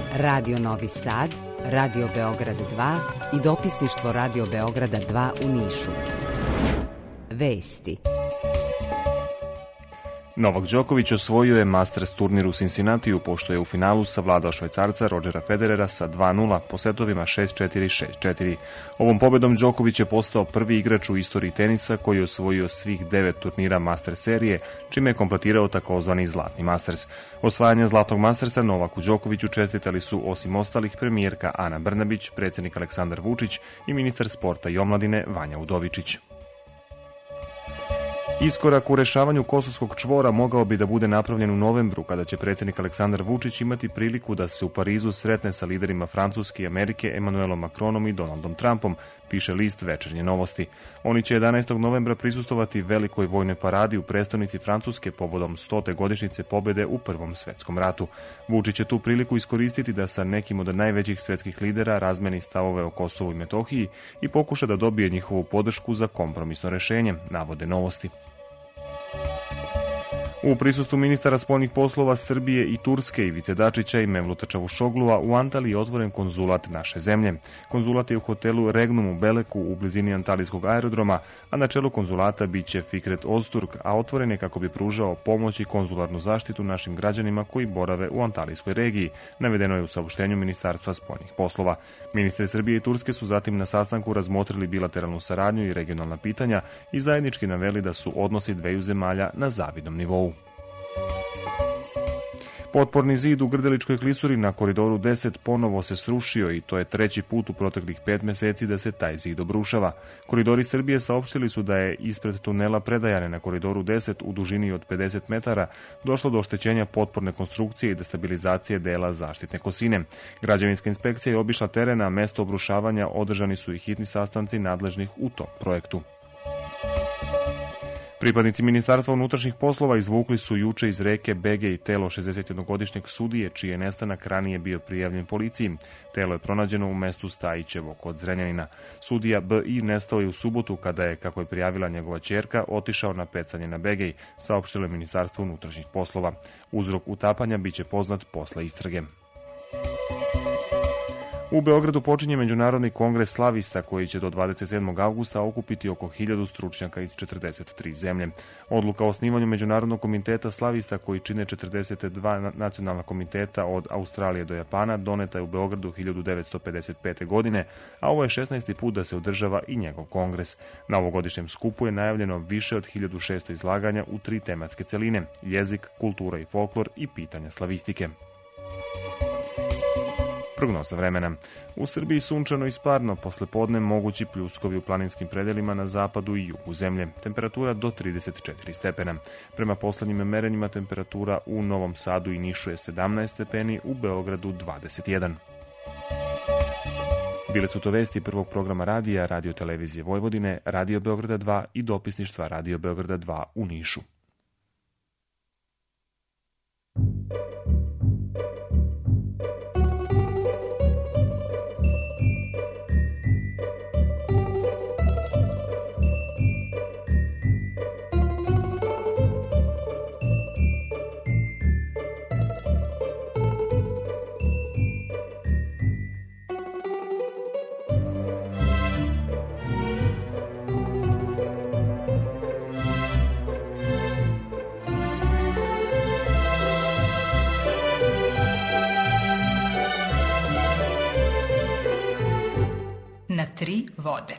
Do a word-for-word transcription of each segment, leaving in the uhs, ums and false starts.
Radio Novi Sad, Radio Beograd dva i dopisništvo Radio Beograda dva u Nišu. Vesti. Novak Đoković osvojio je Masters turnir u Cincinnatiju, pošto je u finalu savladao Švajcarca Rodgera Federera sa dva nula po setovima šest četiri šest četiri. Ovom pobedom Đoković je postao prvi igrač u istoriji tenisa koji je osvojio svih devet turnira Masters serije, čime je kompletirao takozvani Zlatni Masters. Osvajanje Zlatnog Mastersa Novaku Đokoviću čestitali su osim ostalih premijerka Ana Brnabić, predsjednik Aleksandar Vučić i ministar sporta i omladine Vanja Udovičić. Iskorak u rešavanju kosovskog čvora mogao bi da bude napravljen u novembru, kada će predsjednik Aleksandar Vučić imati priliku da se u Parizu sretne sa liderima Francuske i Amerike Emmanuelom Macronom i Donaldom Trumpom, piše list Večernje novosti. Oni će jedanaestog novembra prisustovati velikoj vojnoj paradi u prestonici Francuske povodom stote godišnjice pobjede u Prvom svetskom ratu. Vučić će tu priliku iskoristiti da sa nekim od najvećih svetskih lidera razmeni stavove o Kosovu i Metohiji i pokuša da dobije njihovu podršku za kompromisno rešenje, navode novosti. U prisustvu ministara spoljnih poslova Srbije i Turske Ivice Dačića i Mevluta Čavušoglua u Antaliji je otvoren konzulat naše zemlje. Konzulat je u hotelu Regnum u Beleku u blizini Antalijskog aerodroma, a na čelu konzulata biće Fikret Ozturk, a otvoren je kako bi pružao pomoć i konzularnu zaštitu našim građanima koji borave u Antalijskoj regiji, navedeno je u saopštenju Ministarstva spoljnih poslova. Ministri Srbije i Turske su zatim na sastanku razmotrili bilateralnu saradnju i regionalna pitanja i zajednički naveli da su odnosi dveju zemalja na zavidnom nivou. Potporni zid u Grdeličkoj klisuri na koridoru deset ponovo se srušio i to je treći put u proteklih pet meseci da se taj zid obrušava. Koridori Srbije saopštili su da je ispred tunela Predajane na koridoru deset u dužini od pedeset metara došlo do oštećenja potporne konstrukcije i destabilizacije dela zaštitne kosine. Građevinska inspekcija je obišla teren, a mesto obrušavanja održani su i hitni sastanci nadležnih u tom projektu. Pripadnici Ministarstva unutrašnjih poslova izvukli su juče iz reke Begej telo šezdesetjednogodišnjeg sudije, čiji je nestanak ranije bio prijavljen policiji. Telo je pronađeno u mestu Stajićevo kod Zrenjanina. Sudija B I nestao je u subotu kada je, kako je prijavila njegova ćerka, otišao na pecanje na Begej, saopštilo je Ministarstvo unutrašnjih poslova. Uzrok utapanja biće poznat posle istrage. U Beogradu počinje Međunarodni kongres slavista koji će do dvadeset sedmog avgusta okupiti oko hiljadu stručnjaka iz četrdeset tri zemlje. Odluka o osnivanju Međunarodnog komiteta slavista koji čine četrdeset dva nacionalna komiteta od Australije do Japana doneta je u Beogradu hiljadu devetsto pedeset pete. godine, a ovo je šesnaesti put da se održava i njegov kongres. Na ovogodišnjem skupu je najavljeno više od hiljadu šesto izlaganja u tri tematske celine: jezik, kultura i folklor i pitanja slavistike. Prognoza vremena. U Srbiji sunčano i sparno, posle podne mogući pljuskovi u planinskim predelima na zapadu i jugu zemlje. Temperatura do trideset četiri stepena. Prema poslednjim merenjima temperatura u Novom Sadu i Nišu je sedamnaest stepeni, u Beogradu dvadeset jedan. Bile su to vesti prvog programa radija, Radio televizije Vojvodine, Radio Beograda dva i dopisništva Radio Beograda dva u Nišu. Na tri vode.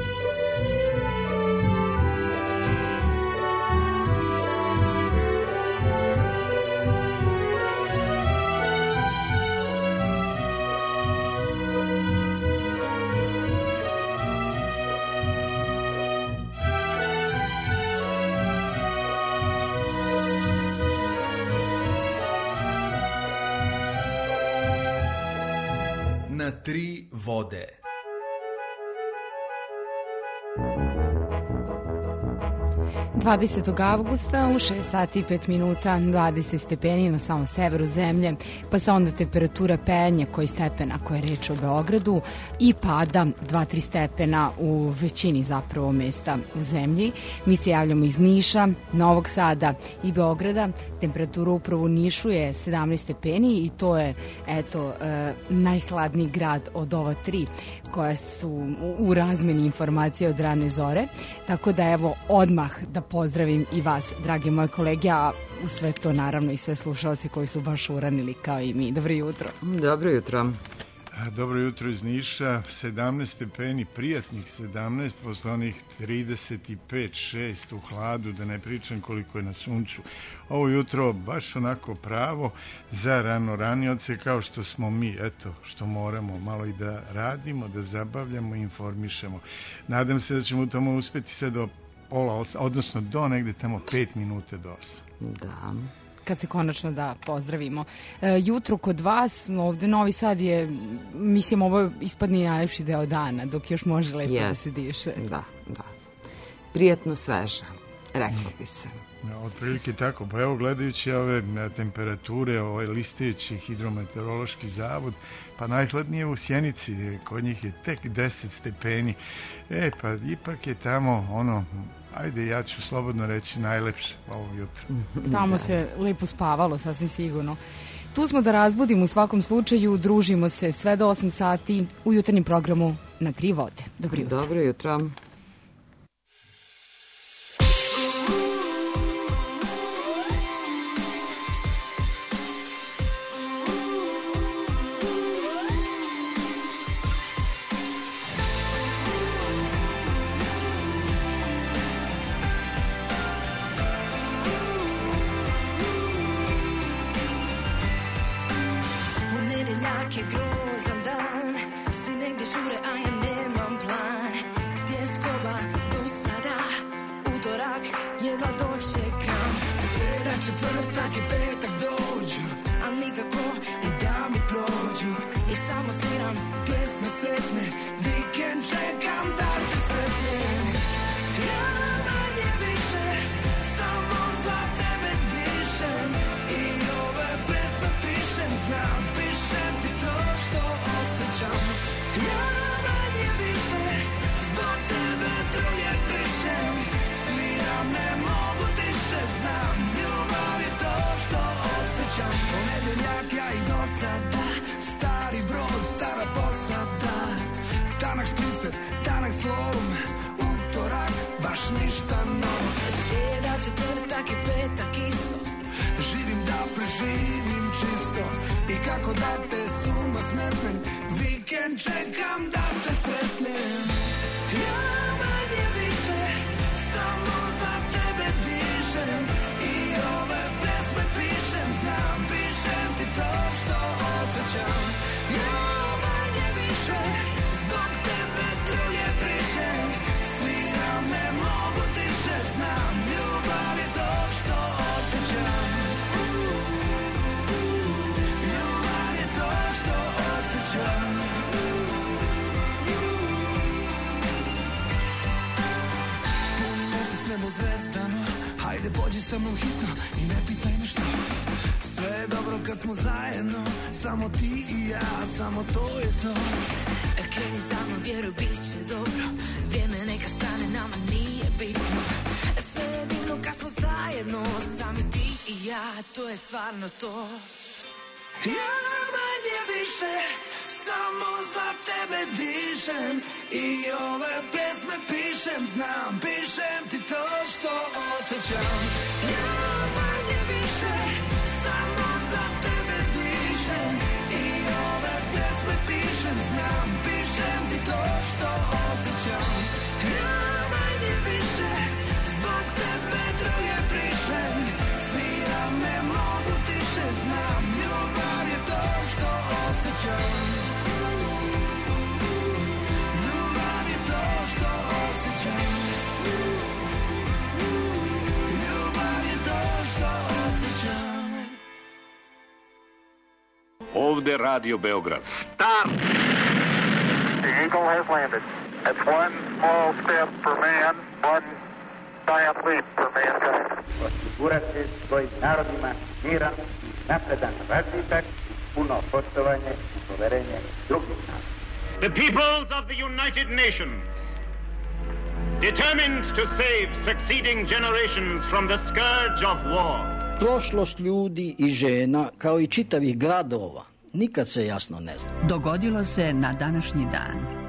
Na tri vode. dvadesetog avgusta u šest sati i pet minuta, dvadeset stepeni na samom severu zemlje, pa se onda temperatura penje koji stepena koja je reč o Beogradu i pada dva do tri stepena u većini zapravo mesta u zemlji. Mi se javljamo iz Niša, Novog Sada i Beograda. Temperatura upravo u Nišu je sedamnaest stepeni i to je eto e, najhladniji grad od ova tri koja su u razmeni informacije od rane zore. Tako da evo odmah da pozdravim i vas, drage moje kolege, a u sve to naravno i sve slušalci koji su baš uranili kao i mi. Dobro jutro. Dobro jutro. Dobro jutro iz Niša, sedamnaest stepeni, prijatnih sedamnaest, posle onih trideset pet šest u hladu, da ne pričam koliko je na suncu. Ovo jutro baš onako pravo za rano ranioce, kao što smo mi, eto, što moramo malo i da radimo, da zabavljamo i informišemo. Nadam se da ćemo u tome uspeti sve do pola osam, odnosno do negde tamo pet minuta do osam. Da. Kad se konačno da pozdravimo. E, jutro kod vas, ovde Novi Sad je, mislim, ovo ispadni najlepši deo dana, dok još može lepo yes. da se diše. Da, da. Prijatno sveža, reklo bi se. Otprilike tako, pa evo gledajući ove temperature, ovaj listajući hidrometeorološki zavod, pa najhladnije u Sjenici, kod njih je tek deset stepeni. E, pa ipak je tamo ono, ajde, ja ću slobodno reći najlepše ovo jutro. Tamo se lepo spavalo, sasvim sigurno. Tu smo da razbudimo u svakom slučaju, družimo se sve do osam sati u jutarnjem programu Na tri vode. Dobro jutro. Dobro jutro. sa mnom hitno i ne pitaj me što. Sve je dobro kad smo zajedno, samo ti i ja, samo to je to. Kreni za mnom, vjeruj, bit će dobro. Vrijeme neka stane, nama nije bitno. Sve je divno kad smo zajedno, sami ti i ja, to je stvarno to. Ja manje više samo za tebe dišem i ove pesme pišem, znam, pišem ti to što osjećam. Ja manje više samo za tebe dišem i ove pesme pišem, znam, pišem ti to što osjećam. Ja manje više zbog tebe druge prišem, sviram, ne mogu tiše, znam, ljubav je to što osjećam. Ovde Radio Beograd. Stop! The Eagle has landed. That's one small step for man, one osigurati svojim narodima miran i napredan razvitak, puno poštovanje i poverenje drugih naroda. The peoples of the United Nations, determined to save succeeding generations from the scourge of war. Prošlost ljudi i žena, kao i čitavih gradova, nikad se jasno ne zna. Dogodilo se na današnji dan.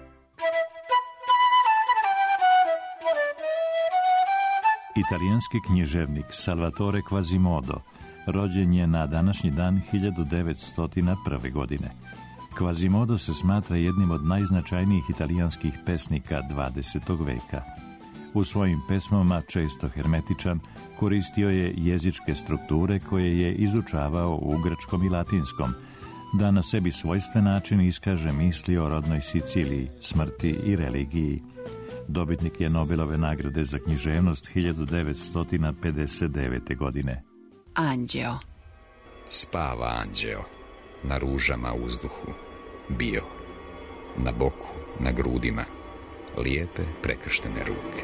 Italijanski književnik Salvatore Quasimodo rođen je na današnji dan hiljadu devetsto prve. godine. Quasimodo se smatra jednim od najznačajnijih italijanskih pesnika dvadesetog veka. U svojim pesmama, često hermetičan, koristio je jezičke strukture koje je izučavao u grčkom i latinskom, da na sebi svojstven način iskaže misli o rodnoj Siciliji, smrti i religiji. Dobitnik je Nobelove nagrade za književnost hiljadu devetsto pedeset devete. godine. Anđeo. Spava anđeo, na ružama uzduhu, bio, na boku, na grudima, lijepe prekrštene ruke.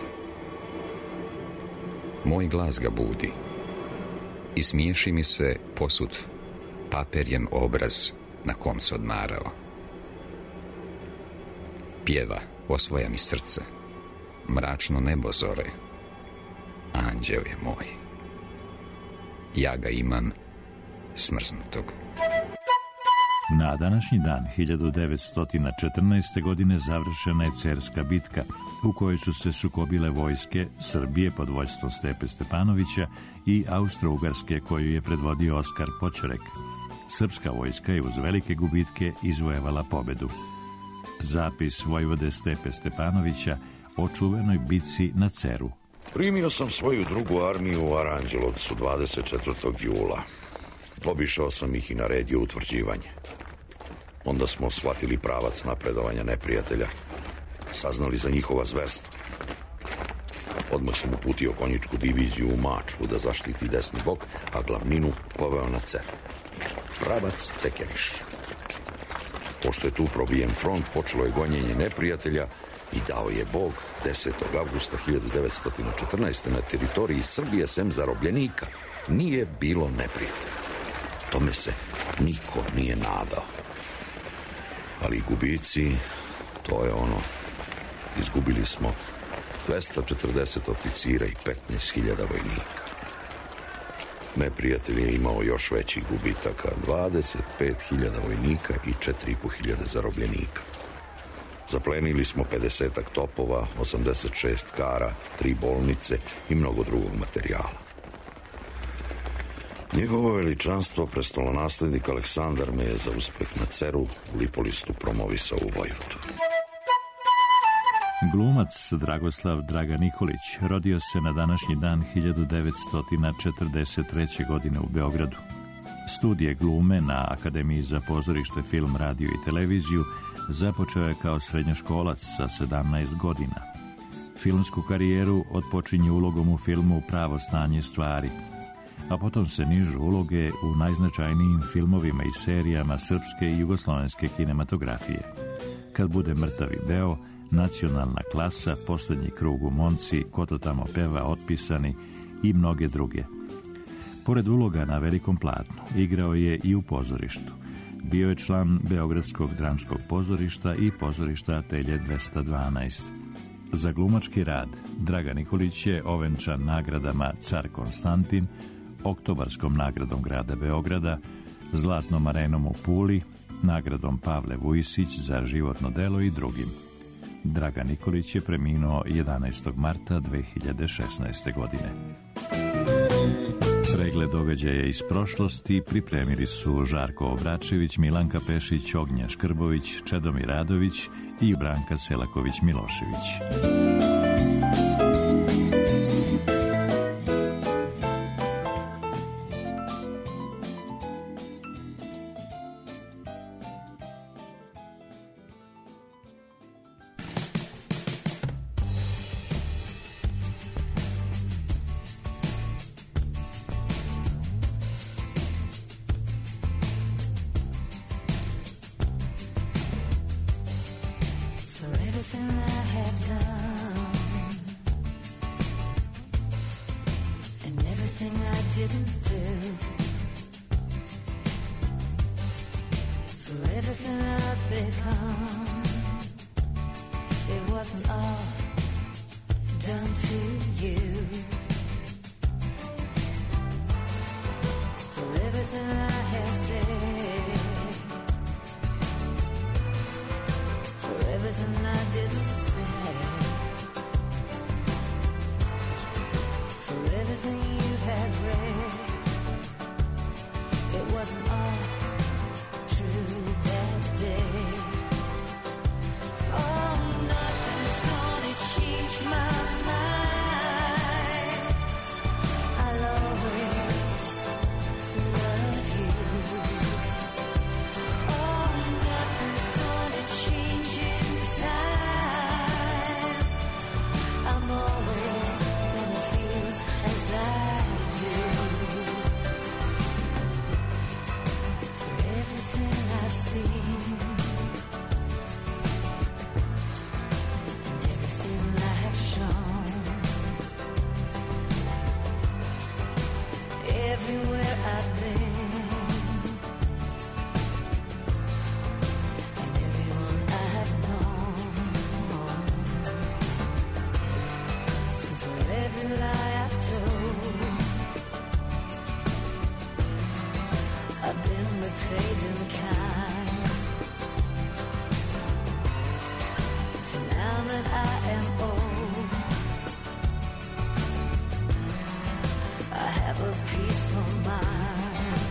Moj glas ga budi i smiješi mi se posud paperjem obraz na kom se odmarao. Pjeva, osvoja mi srce, mračno nebo zore, anđeo je moj. Ja ga imam smrznutog. Na današnji dan hiljadu devetsto četrnaeste. godine završena je Cerska bitka, u kojoj su se sukobile vojske Srbije pod vođstvom Stepe Stepanovića i Austro-Ugarske, koju je predvodio Oskar Poćorek. Srpska vojska je uz velike gubitke izvojevala pobedu. Zapis vojvode Stepe Stepanovića o čuvenoj bitci na Ceru. Primio sam svoju drugu armiju u Aranđelovcu dvadeset četvrtog jula. Obišao sam ih i naredio utvrđivanje. Onda smo shvatili pravac napredovanja neprijatelja, saznali za njihova zverstva. Odmah sam uputio konjičku diviziju u Mačvu da zaštiti desni bok, a glavninu poveo na Cer. Pravac Tekeriš. Pošto je tu probijen front, počelo je gonjenje neprijatelja i dao je Bog desetog avgusta hiljadu devetsto četrnaeste. na teritoriji Srbije sem zarobljenika nije bilo neprijatelja. Tome se niko nije nadao. Ali gubici, to je ono, izgubili smo dvesta četrdeset oficira i petnaest hiljada vojnika. Neprijatelj je imao još većih gubitaka, dvadeset pet hiljada vojnika i četiri i po hiljade zarobljenika. Zaplenili smo pedesetak topova, osamdeset šest kara, tri bolnice i mnogo drugog materijala. Njegovo veličanstvo, prestolonaslednik Aleksandar, me je za uspeh na Ceru u Lipolistu promovisao u Vojvodu. Glumac Dragoslav Draga Nikolić rodio se na današnji dan hiljadu devetsto četrdeset treće. godine u Beogradu. Studije glume na Akademiji za pozorište, film, radio i televiziju započeo je kao srednjoškolac sa sedamnaest godina. Filmsku karijeru otpočinje ulogom u filmu Pravo stanje stvari, a potom se nižu uloge u najznačajnijim filmovima i serijama srpske i jugoslovenske kinematografije. Kad bude mrtavi beo, Nacionalna klasa, Posljednji krug u Monci, Ko to tamo peva, Otpisani i mnoge druge. Pored uloga na velikom platnu, igrao je i u pozorištu. Bio je član Beogradskog dramskog pozorišta i pozorišta Atelje dvesta dvanaest. Za glumački rad Draga Nikolić je ovenčan nagradama Car Konstantin, Oktobarskom nagradom grada Beograda, Zlatnom arenom u Puli, nagradom Pavle Vujisić za životno delo i drugim. Draga Nikolić je preminuo jedanaestog marta dve hiljade šesnaeste. godine. Pregled događaja iz prošlosti pripremili su Žarko Obračević, Milanka Pešić, Ognja Škrbović, Čedomir Radović i Branka Selaković-Milošević. Everything I had done everything I've become. It wasn't all done to you. For everything I have said, for everything I didn't say, for everything you had read, it wasn't all true that day. Oh, nothing's gonna change my mind. I'll always love you. Oh, nothing's gonna change in time. I'm always gonna feel as I do. For everything I've seen and everything I have shown, everywhere I've been and everyone I have known. So for every lie I've told, I've been repaid in kind. For now that I am old, I have a peaceful mind.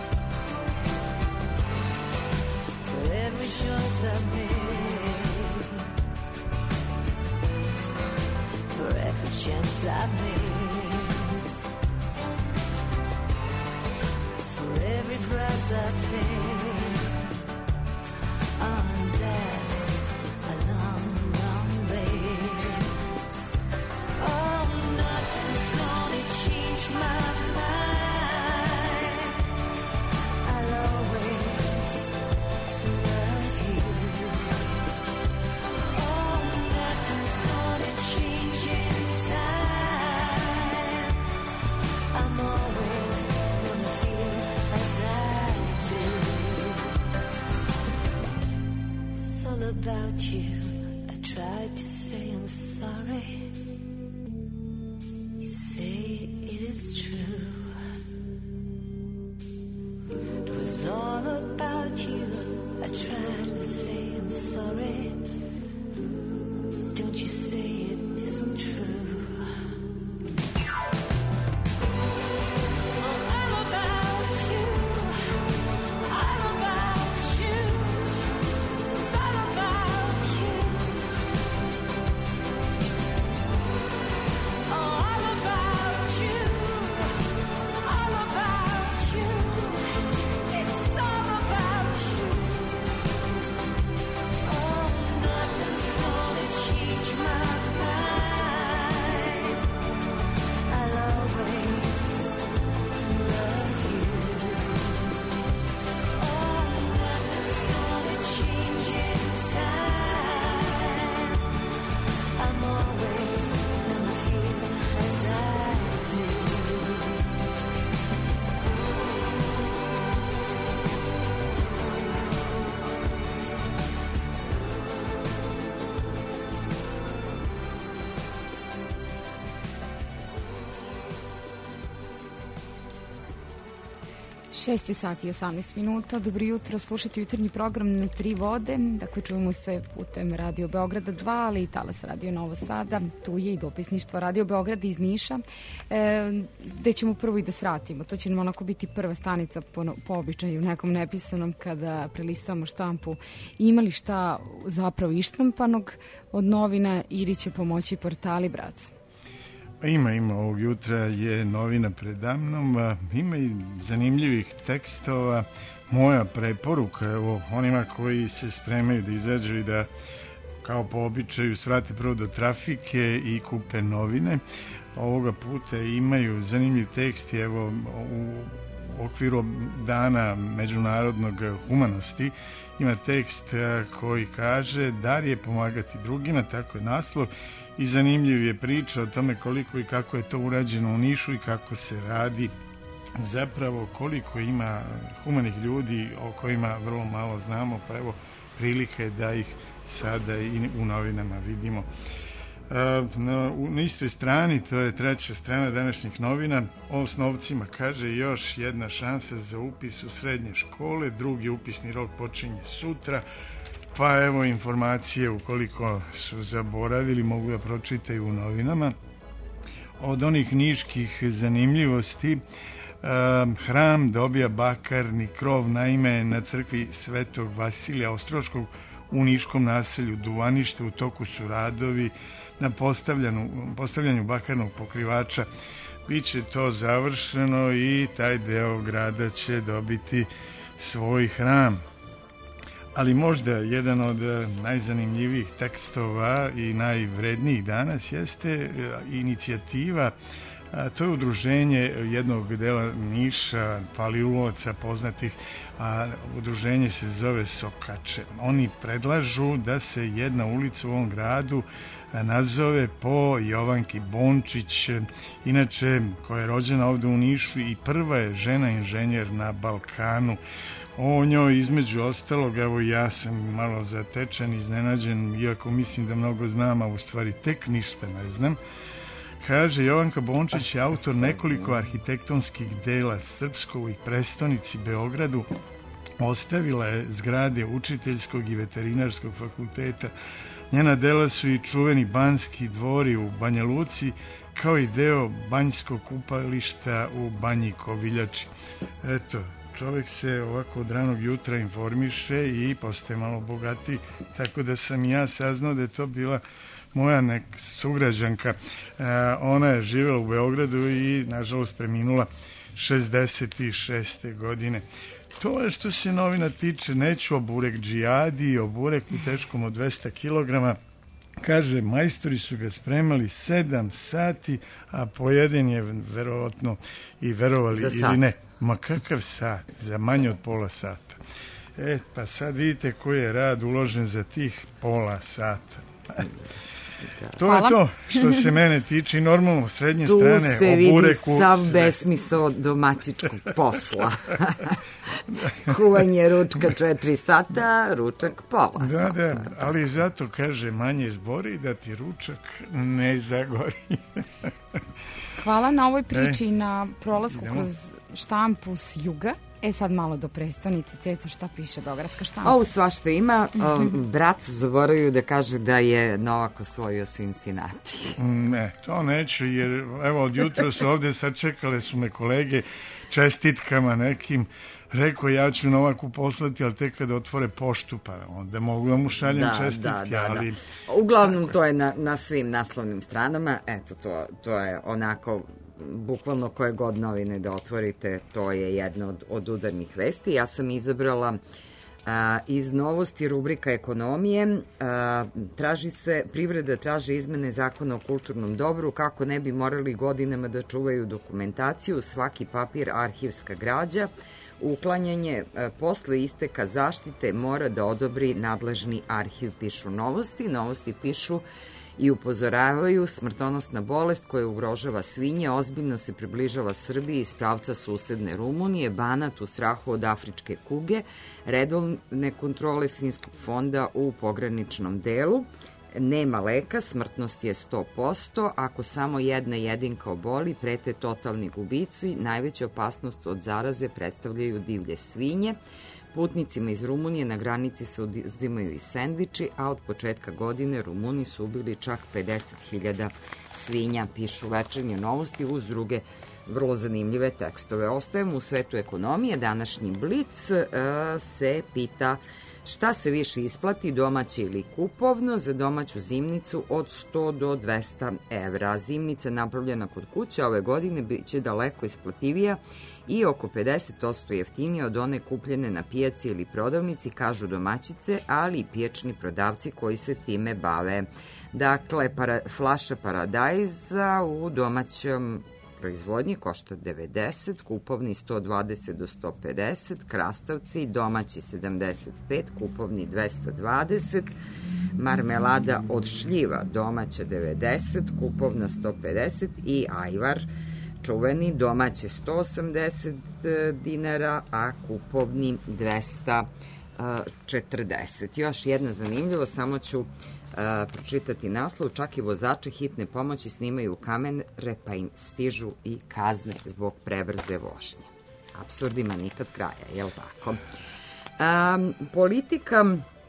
For every choice I've made, for every chance I've missed, for every price I paid, oh, that's a long, long ways. Oh, nothing's gonna change my mind. I'll always love you. Oh, nothing's gonna change in time. I'm always gonna feel as I do. It's all about you. I tried to say I'm sorry. You say it is true. It was all about you. I tried to say I'm sorry. Don't you say it isn't true. Oh, I'm about you. I'm about you. It's all about you. Oh, I'm about you. All about you. It's all about you. Oh, nothing's gonna change my mind. I'll always love you. Oh, nothing's gonna change in time. I'm always gonna feel as I do. šest sati i osamnaest minuta. Dobro jutro, slušajte jutarnji program Na tri vode. Dakle, čujemo se putem Radio Beograda dva, ali i Talas Radio Novo Sada. Tu je i dopisništvo Radio Beograda iz Niša, e, gde ćemo prvo i da svratimo. To će nam onako biti prva stanica po, po običaju nekom nepisanom kada prelistamo štampu. Imali šta zapravo ištampanog od novina ili će pomoći portali Braca? Ima, ima. Ovog jutra je novina predamnom. Ima i zanimljivih tekstova. Moja preporuka, evo, onima koji se spremaju da izađu i da kao po običaju svrate prvo do trafike i kupe novine. Ovoga puta imaju zanimljiv tekst, evo, u okviru dana međunarodnog humanosti ima tekst koji kaže dar je pomagati drugima, tako je naslov, i zanimljiv je priča o tome koliko i kako je to urađeno u Nišu i kako se radi zapravo koliko ima humanih ljudi o kojima vrlo malo znamo, pa evo prilike da ih sada i u novinama vidimo. Na, na istoj strani, to je treća strana današnjih novina, o osnovcima kaže još jedna šansa za upis u srednje škole, drugi upisni rok počinje sutra, pa evo informacije ukoliko su zaboravili mogu da pročitaju u novinama. Od onih niških zanimljivosti, hram dobija bakarni krov, naime na crkvi Svetog Vasilija Ostroškog u niškom naselju Duvanište u toku su radovi na postavljanju, postavljanju bakarnog pokrivača. Biće to završeno i taj deo grada će dobiti svoj hram. Ali možda jedan od najzanimljivijih tekstova i najvrednijih danas jeste inicijativa, a to je udruženje jednog dela Niša, paliulovaca poznatih, a udruženje se zove Sokače. Oni predlažu da se jedna ulica u ovom gradu nazove po Jovanki Bončić, inače koja je rođena ovde u Nišu i prva je žena inženjer na Balkanu. O njoj između ostalog, evo ja sam malo zatečen, iznenađen, iako mislim da mnogo znam, a u stvari tek ništa ne znam. Kaže, Jovanka Bončić je autor nekoliko arhitektonskih dela srpskoj prestonici Beogradu. Ostavila je zgrade učiteljskog i veterinarskog fakulteta. Njena dela su i čuveni Banski dvori u Banja Luci, kao i deo banjskog kupališta u Banji Koviljači. Eto, čovjek se ovako od ranog jutra informiše i postaje malo bogatiji, tako da sam ja saznao da je to bila moja nek sugrađanka. E, ona je živjela u Beogradu i nažalost preminula šezdeset šeste godine. To je što se novina tiče, neću o burek džijadi, o bureku teškom od dvesta kilograma. Kaže, majstori su ga spremali sedam sati, a pojeden je verovatno i verovali ili ne. Ma kakav sat? Za manje od pola sata. E, pa sad vidite koji je rad uložen za tih pola sata. To Hvala. Je to što se mene tiče i normalno srednje tu strane se o bureku. Vidi sav besmisao domaćičkog posla. Kuvanje ručka četiri sata, ručak pola da, sata. Da, ali zato kaže manje zbori da ti ručak ne zagori. Hvala na ovoj priči i na prolasku idemo. Kroz štampu s juga. E sad malo do prestonice, Ceco, šta piše Beogradska štampa? Ovo svašta ima. Brat zaboravio da kaže da je Novak osvojio Cincinnati. Ne, to neću, jer evo od jutra su ovde sačekale su me kolege čestitkama nekim. Rekao, ja ću Novaku poslati, ali tek kada otvore poštu, pa onda mogu da mu šaljem da, čestitke. Da, da, ali... da. Uglavnom, to je na, na svim naslovnim stranama. Eto, to, to je onako... bukvalno koje god novine da otvorite, to je jedna od, od udarnih vesti. Ja sam izabrala a, iz novosti rubrika ekonomije. A, traži se, privreda traži izmene zakona o kulturnom dobru kako ne bi morali godinama da čuvaju dokumentaciju, svaki papir arhivska građa. Uklanjanje a, posle isteka zaštite mora da odobri nadležni arhiv, pišu novosti. Novosti pišu i upozoravaju smrtonosna bolest koja ugrožava svinje, ozbiljno se približava Srbiji iz pravca susedne Rumunije, Banat u strahu od afričke kuge, redovne kontrole svinjskog fonda u pograničnom delu, nema leka, smrtnost je sto posto, ako samo jedna jedinka oboli, prete totalni gubici, najveća opasnost od zaraze predstavljaju divlje svinje. Putnicima iz Rumunije na granici se uzimaju i sendviči, a od početka godine Rumuni su ubili čak pedeset hiljada svinja, pišu Večernje novosti uz druge vrlo zanimljive tekstove. Ostajemo u svetu ekonomije. Današnji Blic e, se pita šta se više isplati, domaće ili kupovno, za domaću zimnicu od sto do dvesta evra. Zimnica napravljena kod kuće ove godine biće daleko isplativija i oko pedeset posto jeftinije od one kupljene na pijaci ili prodavnici, kažu domaćice, ali i pijačni prodavci koji se time bave. Dakle, para, flaša paradajza u domaćem proizvodnji košta devedeset, kupovni sto dvadeset do sto pedeset, krastavci domaći sedamdeset pet, kupovni dvesta dvadeset, marmelada od šljiva domaća devedeset, kupovna sto pedeset i ajvar čuveni, domaće sto osamdeset dinara, a kupovni dvesta četrdeset. Još jedna zanimljivo, samo ću pročitati naslov. Čak i vozači hitne pomoći snimaju kamere, pa im stižu i kazne zbog prebrze vožnje. Apsurdima nikad kraja, jel tako? Um, politika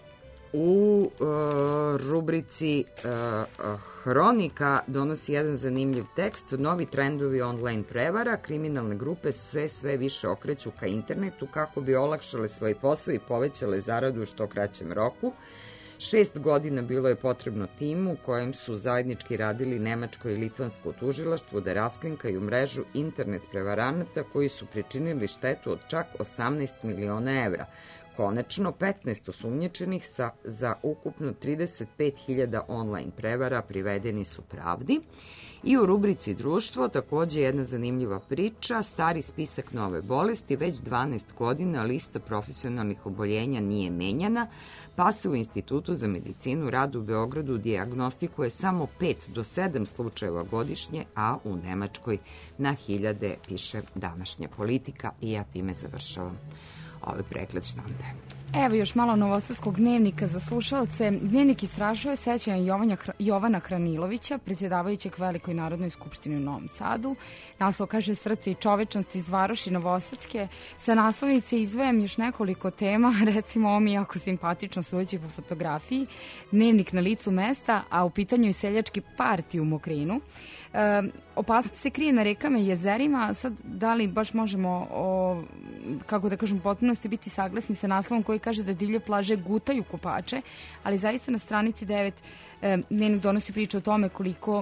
u uh, rubrici uh, Hronika donosi jedan zanimljiv tekst. Novi trendovi online prevara. Kriminalne grupe se sve više okreću ka internetu kako bi olakšale svoj posao i povećale zaradu u što kraćem roku. Šest godina bilo je potrebno timu u kojem su zajednički radili nemačko i litvansko tužilaštvo da raskrinkaju mrežu internet prevaranata koji su pričinili štetu od čak osamnaest miliona evra. Konačno, petnaest osumnjičenih sa, za ukupno trideset pet hiljada online prevara privedeni su pravdi. I u rubrici Društvo takođe jedna zanimljiva priča. Stari spisak nove bolesti, već dvanaest godina lista profesionalnih oboljenja nije menjana, pa se u Institutu za medicinu rada u Beogradu dijagnostikuje samo pet do sedam slučajeva godišnje, a u Nemačkoj na hiljade, piše današnja Politika. I ja time završavam ove pregled štampe. Evo još malo novosadskog dnevnika za slušalce. Dnevnik istražuje sećanja Jovanja, Jovana Hranilovića, predsjedavajućeg Velikoj Narodnoj skupštini u Novom Sadu. Naslov kaže Srce i čovečnost iz Varoši Novosadske. Sa naslovnice izdvajam još nekoliko tema, recimo ovo mi je jako simpatično sudeći po fotografiji. Dnevnik na licu mesta, a u pitanju je seljački parti u Mokrinu. E, opasnost se krije na rekama i jezerima. Sad, da li baš možemo, o, kako da kažem, potpunosti biti saglasni sa naslovom koji kaže da divlje plaže gutaju kopače, ali zaista na stranici devet e, Dnevnik donosi priču o tome koliko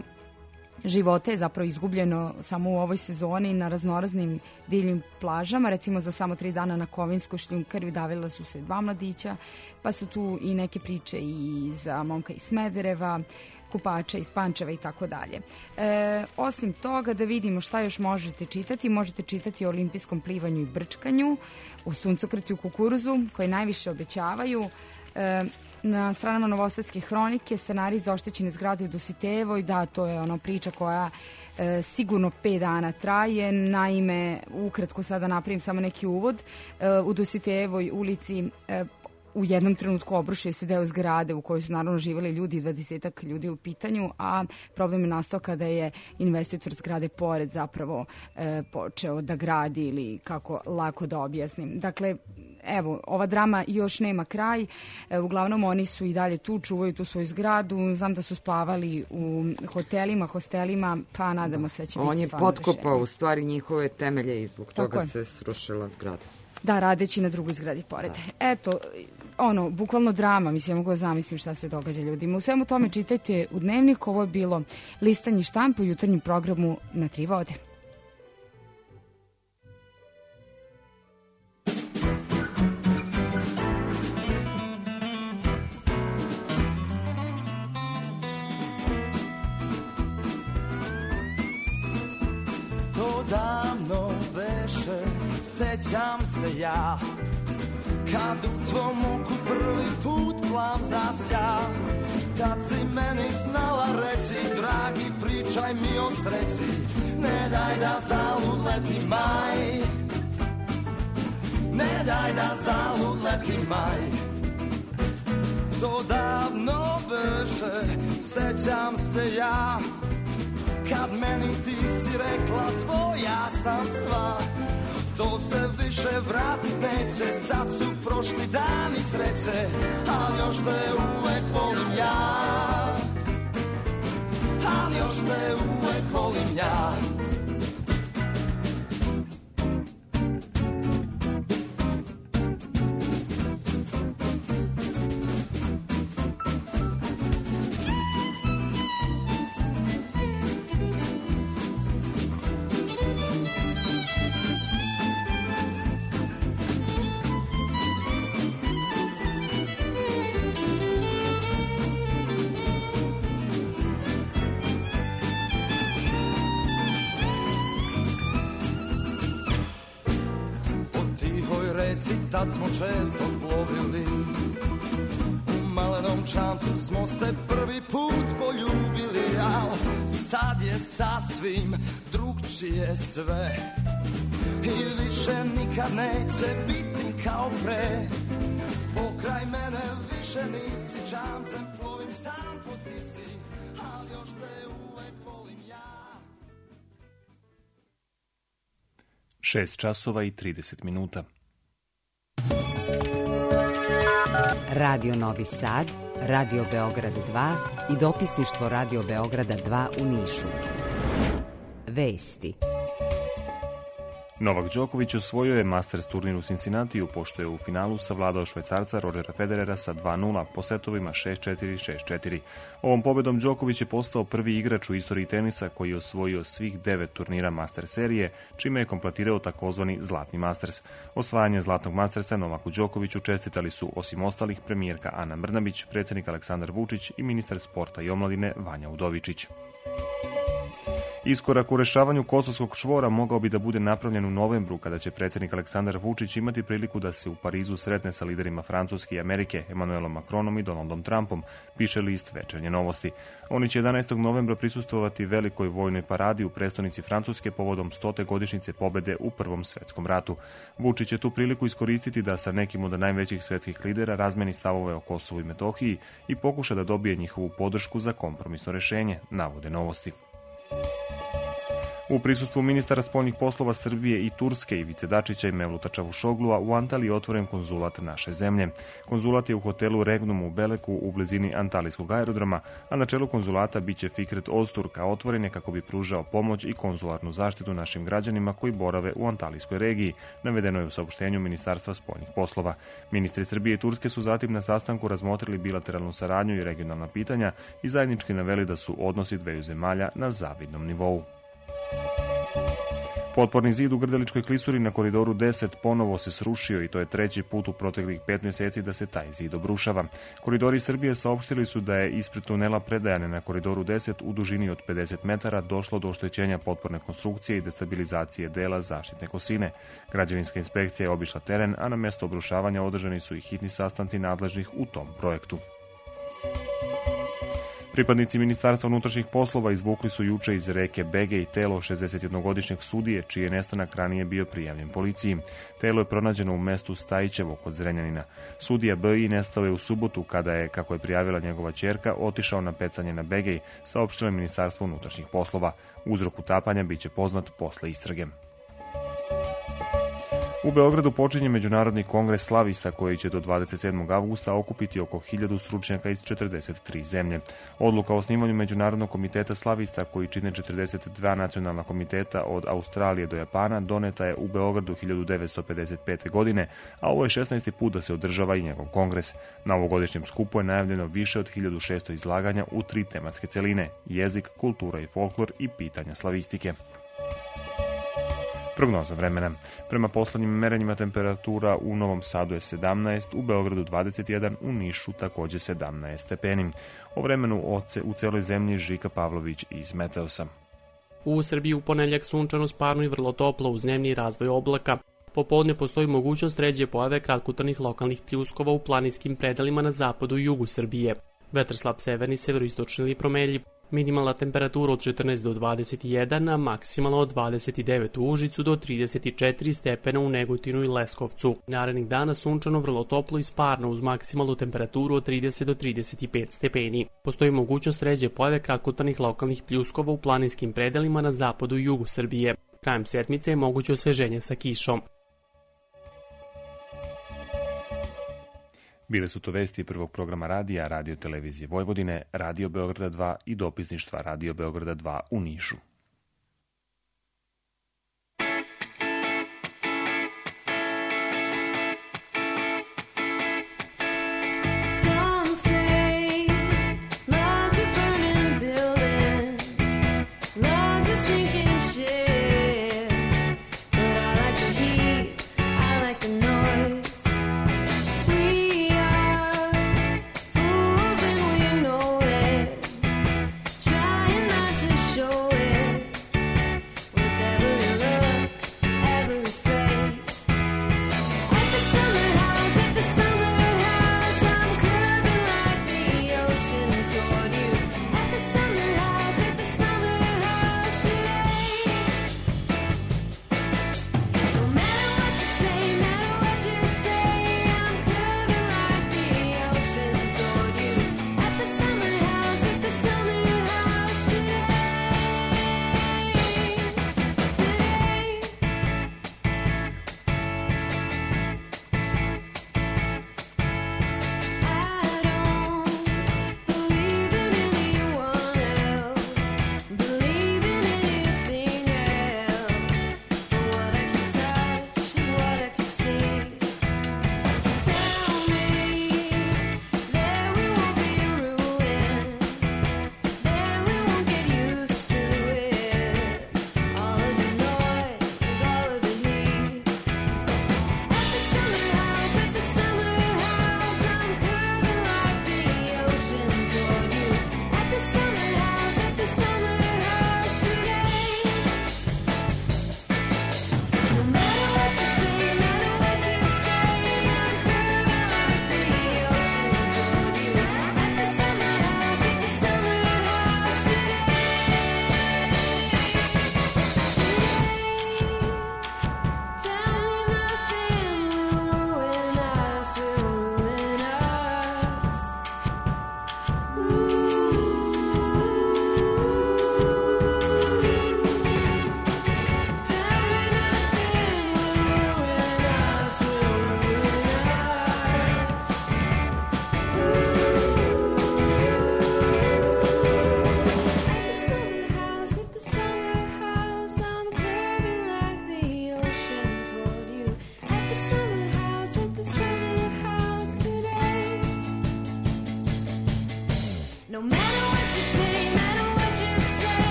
života je zapravo izgubljeno samo u ovoj sezoni na raznoraznim divljim plažama. Recimo za samo tri dana na Kovinskoj šljunkarvi davila su se dva mladića, pa su tu i neke priče i za momka iz Smedereva, kupača iz Pančeva i tako dalje. E, osim toga, da vidimo šta još možete čitati. Možete čitati o olimpijskom plivanju i brčkanju, o suncokreti u kukuruzu, koje najviše obećavaju. E, na stranama Novosadske hronike scenarij za oštećene zgrade u Dositejevoj, da, to je ono priča koja e, sigurno pet dana traje. Naime, ukratko sada napravim samo neki uvod. E, u Dositejevoj ulici e, u jednom trenutku obrušio se deo zgrade u kojoj su naravno živjeli ljudi, dvadesetak ljudi u pitanju, a problem je nastao kada je investitor zgrade pored zapravo e, počeo da gradi, ili kako lako da objasnim. Dakle, evo, ova drama još nema kraj. E, uglavnom oni su i dalje tu, čuvaju tu svoju zgradu. Znam da su spavali u hotelima, hostelima, pa nadamo se da će biti On je stvarno potkopao rešenje. u stvari njihove temelje i zbog Tako toga je. se srušila zgrada. Da, radeći na drugoj zgradi pored. Eto, ono, bukvalno drama, mislim, ja mogu da zamislim šta se događa ljudima. U svemu tome čitajte u Dnevniku. Ovo je bilo listanje štampe u jutarnjem programu na Tri vode. To davno beše, sećam se ja, kad u tvom oku prvi put plav zasja. Kad si meni znala reći, dragi, pričaj mi o sreći, ne daj da zalud leti maj, ne daj da zalud leti maj. To davno beše, sećam se ja, kad meni ti si rekla tvoja sam stvar. To se više vratit neće, sad su prošli dani sreće, ali još te uvek volim ja, ali još te uvek volim ja. Tad smo često plovili, u malenom čamcu smo se prvi put poljubili, al sad je sasvim drugčije sve i više nikad neće biti kao pre. Pokraj mene više nisi čamcem, plovim sam po Tisi, al još te uvek volim ja. šest časova i trideset minuta. Radio Novi Sad, Radio Beograd dva i dopisništvo Radio Beograda dva u Nišu. Vesti. Novak Đoković osvojio je Masters turnir u Cincinnatiju, pošto je u finalu savladao Švajcarca Rodgera Federera sa dva nula po setovima šest četiri šest četiri. Ovom pobedom Đoković je postao prvi igrač u istoriji tenisa koji je osvojio svih devet turnira Masters serije, čime je kompletirao takozvani Zlatni Masters. Osvajanje Zlatnog Mastersa Novaku Đokoviću čestitali su, osim ostalih, premijerka Ana Brnabić, predsjednik Aleksandar Vučić i ministar sporta i omladine Vanja Udovičić. Iskorak u rešavanju kosovskog čvora mogao bi da bude napravljen u novembru, kada će predsjednik Aleksandar Vučić imati priliku da se u Parizu sretne sa liderima Francuske i Amerike, Emmanuelom Macronom i Donaldom Trumpom, piše list Večernje novosti. Oni će jedanaestog novembra prisustvovati velikoj vojnoj paradi u prestonici Francuske povodom stote godišnjice pobede u Prvom svetskom ratu. Vučić će tu priliku iskoristiti da sa nekim od najvećih svetskih lidera razmeni stavove o Kosovu i Metohiji i pokuša da dobije njihovu podršku za kompromisno rešenje, navode novosti. U prisustvu ministara spoljnih poslova Srbije i Turske Ivice Dačića i Mevluta Čavušoglua u Antaliji je otvoren konzulat naše zemlje. Konzulat je u hotelu Regnum u Beleku u blizini Antalijskog aerodroma, a na čelu konzulata biće Fikret Ozturk, a otvoren je kako bi pružao pomoć i konzularnu zaštitu našim građanima koji borave u Antalijskoj regiji, navedeno je u saopštenju Ministarstva spoljnih poslova. Ministri Srbije i Turske su zatim na sastanku razmotrili bilateralnu saradnju i regionalna pitanja i zajednički naveli da su odnosi dveju zemalja na zavidnom nivou. Potporni zid u Grdeličkoj klisuri na koridoru deset ponovo se srušio i to je treći put u proteklih pet mjeseci da se taj zid obrušava. Koridori Srbije saopštili su da je ispred tunela Predajane na koridoru deset u dužini od pedeset metara došlo do oštećenja potporne konstrukcije i destabilizacije dela zaštitne kosine. Građevinska inspekcija je obišla teren, a na mjesto obrušavanja održani su i hitni sastanci nadležnih u tom projektu. Pripadnici Ministarstva unutrašnjih poslova izvukli su juče iz reke Begej telo šezdesetjednogodišnjeg sudije, čiji je nestanak ranije bio prijavljen policiji. Telo je pronađeno u mestu Stajićevo kod Zrenjanina. Sudija B I nestao je u subotu kada je, kako je prijavila njegova ćerka, otišao na pecanje na Begej, saopštilo je Ministarstvo unutrašnjih poslova. Uzrok utapanja biće poznat posle istrage. U Beogradu počinje Međunarodni kongres slavista koji će do dvadeset sedmog avgusta okupiti oko hiljadu stručnjaka iz četrdeset tri zemlje. Odluka o osnivanju Međunarodnog komiteta slavista koji čine četrdeset dva nacionalna komiteta od Australije do Japana doneta je u Beogradu hiljadu devetsto pedeset pete. godine, a ovo je šesnaesti put da se održava i njegov kongres. Na ovogodišnjem skupu je najavljeno više od hiljadu šesto izlaganja u tri tematske celine: jezik, kultura i folklor i pitanja slavistike. Prognoza vremena. Prema poslednjim merenjima temperatura u Novom Sadu je sedamnaest, u Beogradu dvadeset jedan, u Nišu takođe sedamnaest stepeni. O vremenu u celoj zemlji Žika Pavlović iz Meteosa. U Srbiji u ponedeljak sunčano, sparno i vrlo toplo uz dnevni razvoj oblaka. Popodne postoji mogućnost ređe pojave kratkotrajnih lokalnih pljuskova u planinskim predelima na zapadu i jugu Srbije. Vetar slab severni, severoistočni ili promenljiv. Minimalna temperatura od četrnaest do dvadeset jedan, a maksimalno od dvadeset devet u Užicu do trideset četiri stepena u Negotinu i Leskovcu. Narednih dana sunčano, vrlo toplo i sparno uz maksimalnu temperaturu od trideset do trideset pet stepeni. Postoji mogućnost ređe pojave kratkotrajnih lokalnih pljuskova u planinskim predelima na zapadu i jugu Srbije. Krajem sedmice je moguće osveženje sa kišom. Bile su to vesti prvog programa radija, Radio televizije Vojvodine, Radio Beograda dva i dopisništva Radio Beograda dva u Nišu. Show it.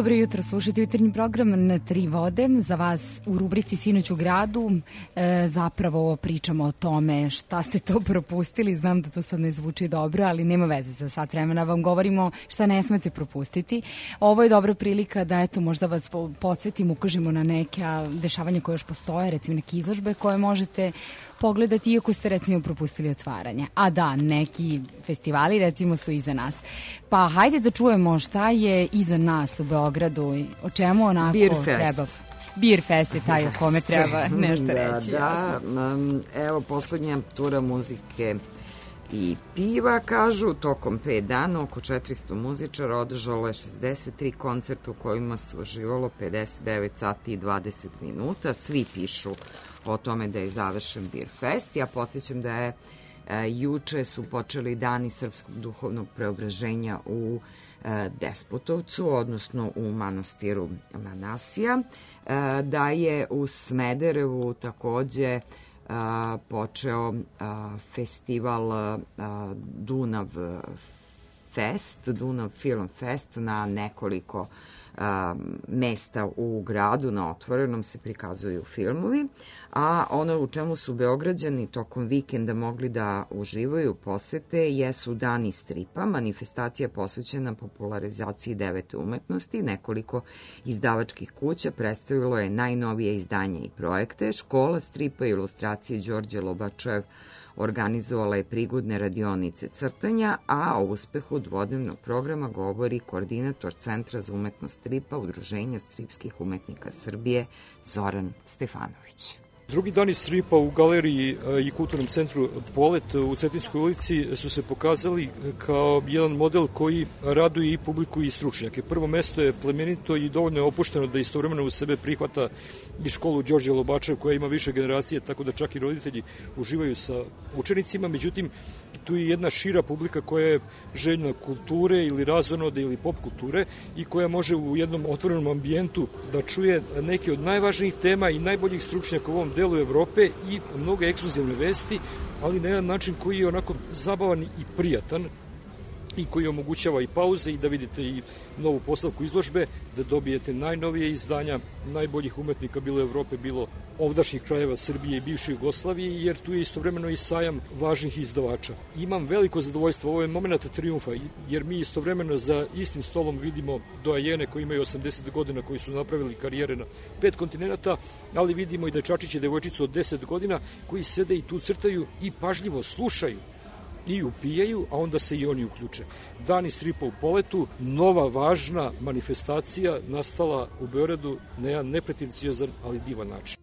Dobro jutro, slušajte jutarnji program na Tri vode. Za vas u rubrici Sinoć u gradu e, zapravo pričamo o tome šta ste to propustili. Znam da to sad ne zvuči dobro, ali nema veze za sat vremena. Vam govorimo šta ne smete propustiti. Ovo je dobra prilika da eto možda vas podsjetim, ukažemo na neke dešavanja koje još postoje, recimo neke izložbe koje možete pogledati iako ste recimo propustili otvaranje. A da, neki festivali recimo su iza nas. Pa hajde da čujemo šta je iza nas u Beogradu, o čemu onako treba... Beer Fest je taj o kome treba nešto da, reći. Da, um, evo poslednja tura muzike i piva, kažu, tokom pet dana oko četiristo muzičara održalo je šezdeset tri koncerta u kojima su uživalo pedeset devet sati i dvadeset minuta. Svi pišu o tome da je završen Beer Fest. Ja podsjećam da je e, juče su počeli dani srpskog duhovnog preobraženja u e, Despotovcu, odnosno u manastiru Manasija, e, da je u Smederevu takođe Uh, počeo uh, festival uh, Dunav Fest, Dunav Film Fest na nekoliko uh, mesta u gradu, na otvorenom se prikazuju filmovi, a ono u čemu su Beograđani tokom vikenda mogli da uživaju, posete, jesu dani stripa, manifestacija posvećena popularizaciji devete umetnosti. Nekoliko izdavačkih kuća predstavilo je najnovije izdanje i projekte. Škola stripa i ilustracije Đorđe Lobačev organizovala je prigodne radionice crtanja, a o uspehu dvodnevnog programa govori koordinator Centra za umetnost stripa Udruženja stripskih umetnika Srbije Zoran Stefanović. Drugi dani stripa u galeriji i kulturnom centru Polet u Cetinskoj ulici su se pokazali kao jedan model koji raduje i publiku i stručnjake. Prvo mesto je plemenito i dovoljno je opušteno da istovremeno u sebe prihvata i školu Đorđe Lobačev koja ima više generacije, tako da čak i roditelji uživaju sa učenicima. Međutim, tu je jedna šira publika koja je željna kulture ili razonode ili pop kulture i koja može u jednom otvorenom ambijentu da čuje neke od najvažnijih tema i najboljih stručnjaka u ovom delu Evrope i mnogo ekskluzivne vesti, ali na jedan način koji je onako zabavan i prijatan i koji omogućava i pauze i da vidite i novu postavku izložbe, da dobijete najnovije izdanja najboljih umetnika bilo Evrope, bilo ovdašnjih krajeva Srbije i bivše Jugoslavije, jer tu je istovremeno i sajam važnih izdavača. Imam veliko zadovoljstvo, ovo je moment trijumfa, jer mi istovremeno za istim stolom vidimo doajene koji imaju osamdeset godina, koji su napravili karijere na pet kontinenta, ali vidimo i dečačiće i devojčicu od deset godina koji sede i tu crtaju i pažljivo slušaju i upijaju, a onda se i oni uključe. Dani stripa u Poletu, nova važna manifestacija nastala u Beogradu na jedan nepretenciozan, ali divan način.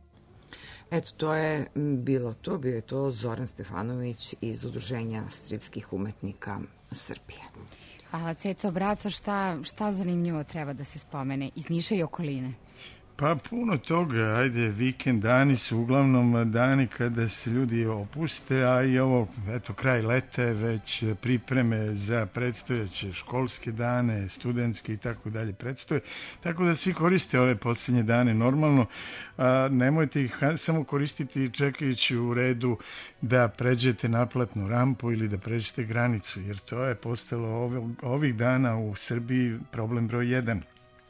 Eto, to je bilo to, bio je to Zoran Stefanović iz Udruženja stripskih umetnika Srbije. Hvala, Ceco Braco, šta, šta zanimljivo treba da se spomene iz Niša i okoline? Pa puno toga, ajde, vikend dani su uglavnom dani kada se ljudi opuste, a i ovo, eto, kraj leta, već pripreme za predstojeće školske dane, studentske i tako dalje predstoje, tako da svi koriste ove posljednje dane normalno, a nemojte ih samo koristiti čekajući u redu da pređete naplatnu rampu ili da pređete granicu, jer to je postalo ovih dana u Srbiji problem broj jedan.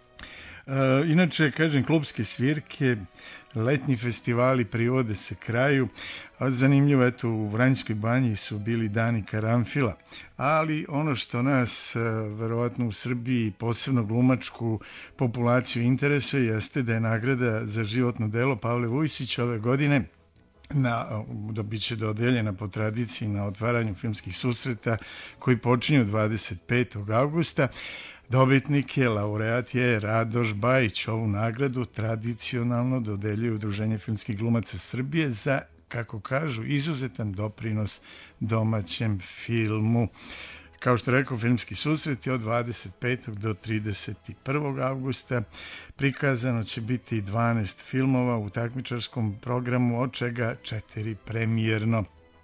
Inače, kažem, klubske svirke, letnji festivali privode se kraju, a zanimljivo, eto, u Vranjskoj banji su bili dani karanfila, ali ono što nas, verovatno u Srbiji, posebno glumačku populaciju interesuje, jeste da je nagrada za životno delo Pavle Vujsić ove godine na, da biće dodeljena po tradiciji na otvaranju filmskih susreta koji počinju dvadeset petog avgusta. Dobitnik je, laureat je Radoš Bajić. Ovu nagradu tradicionalno dodeljuje Udruženje filmskih glumaca Srbije za, kako kažu, izuzetan doprinos domaćem filmu. Kao što rekao, filmski susret je od dvadeset petog do trideset prvog avgusta. Prikazano će biti dvanaest filmova u takmičarskom programu, od čega četiri premijerno.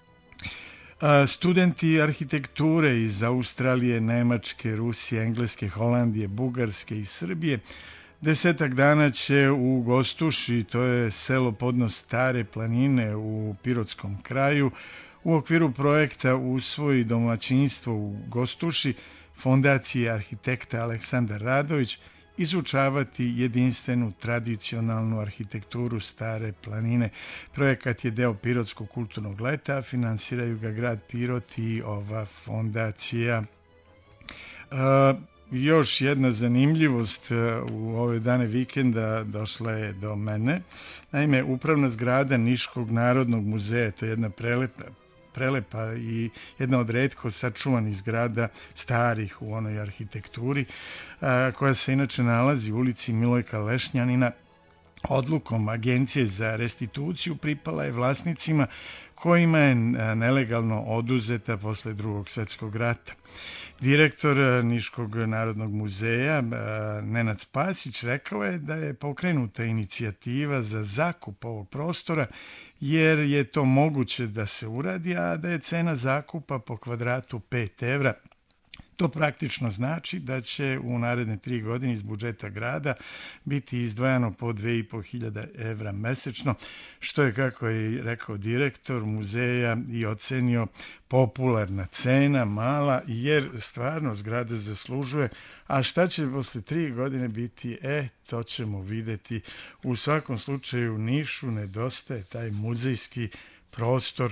Studenti arhitekture iz Australije, Nemačke, Rusije, Engleske, Holandije, Bugarske i Srbije desetak dana će u Gostuši, to je selo podnos Stare planine u Pirotskom kraju, u okviru projekta Usvoji domaćinstvo u Gostuši, fondacije arhitekta Aleksandar Radović, izučavati jedinstvenu tradicionalnu arhitekturu Stare planine. Projekat je deo Pirotskog kulturnog leta, finansiraju ga grad Pirot i ova fondacija. Uh, još jedna zanimljivost u ove dane vikenda došla je do mene. Naime, upravna zgrada Niškog narodnog muzeja, to je jedna prelepa prelepa i jedna od retko sačuvanih zgrada starih u onoj arhitekturi, a, koja se inače nalazi u ulici Milojka Lešnjanina. Odlukom Agencije za restituciju pripala je vlasnicima kojima je nelegalno oduzeta posle Drugog svetskog rata. Direktor Niškog narodnog muzeja Nenad Spasić rekao je da je pokrenuta inicijativa za zakup ovog prostora jer je to moguće da se uradi, a da je cena zakupa po kvadratu pet evra. To praktično znači da će u naredne tri godine iz budžeta grada biti izdvajano po dve i po hiljade evra mesečno, što je, kako je rekao direktor muzeja i ocenio, popularna cena, mala, jer stvarno zgrada zaslužuje. A šta će posle tri godine biti, e, to ćemo videti. U svakom slučaju Nišu nedostaje taj muzejski prostor.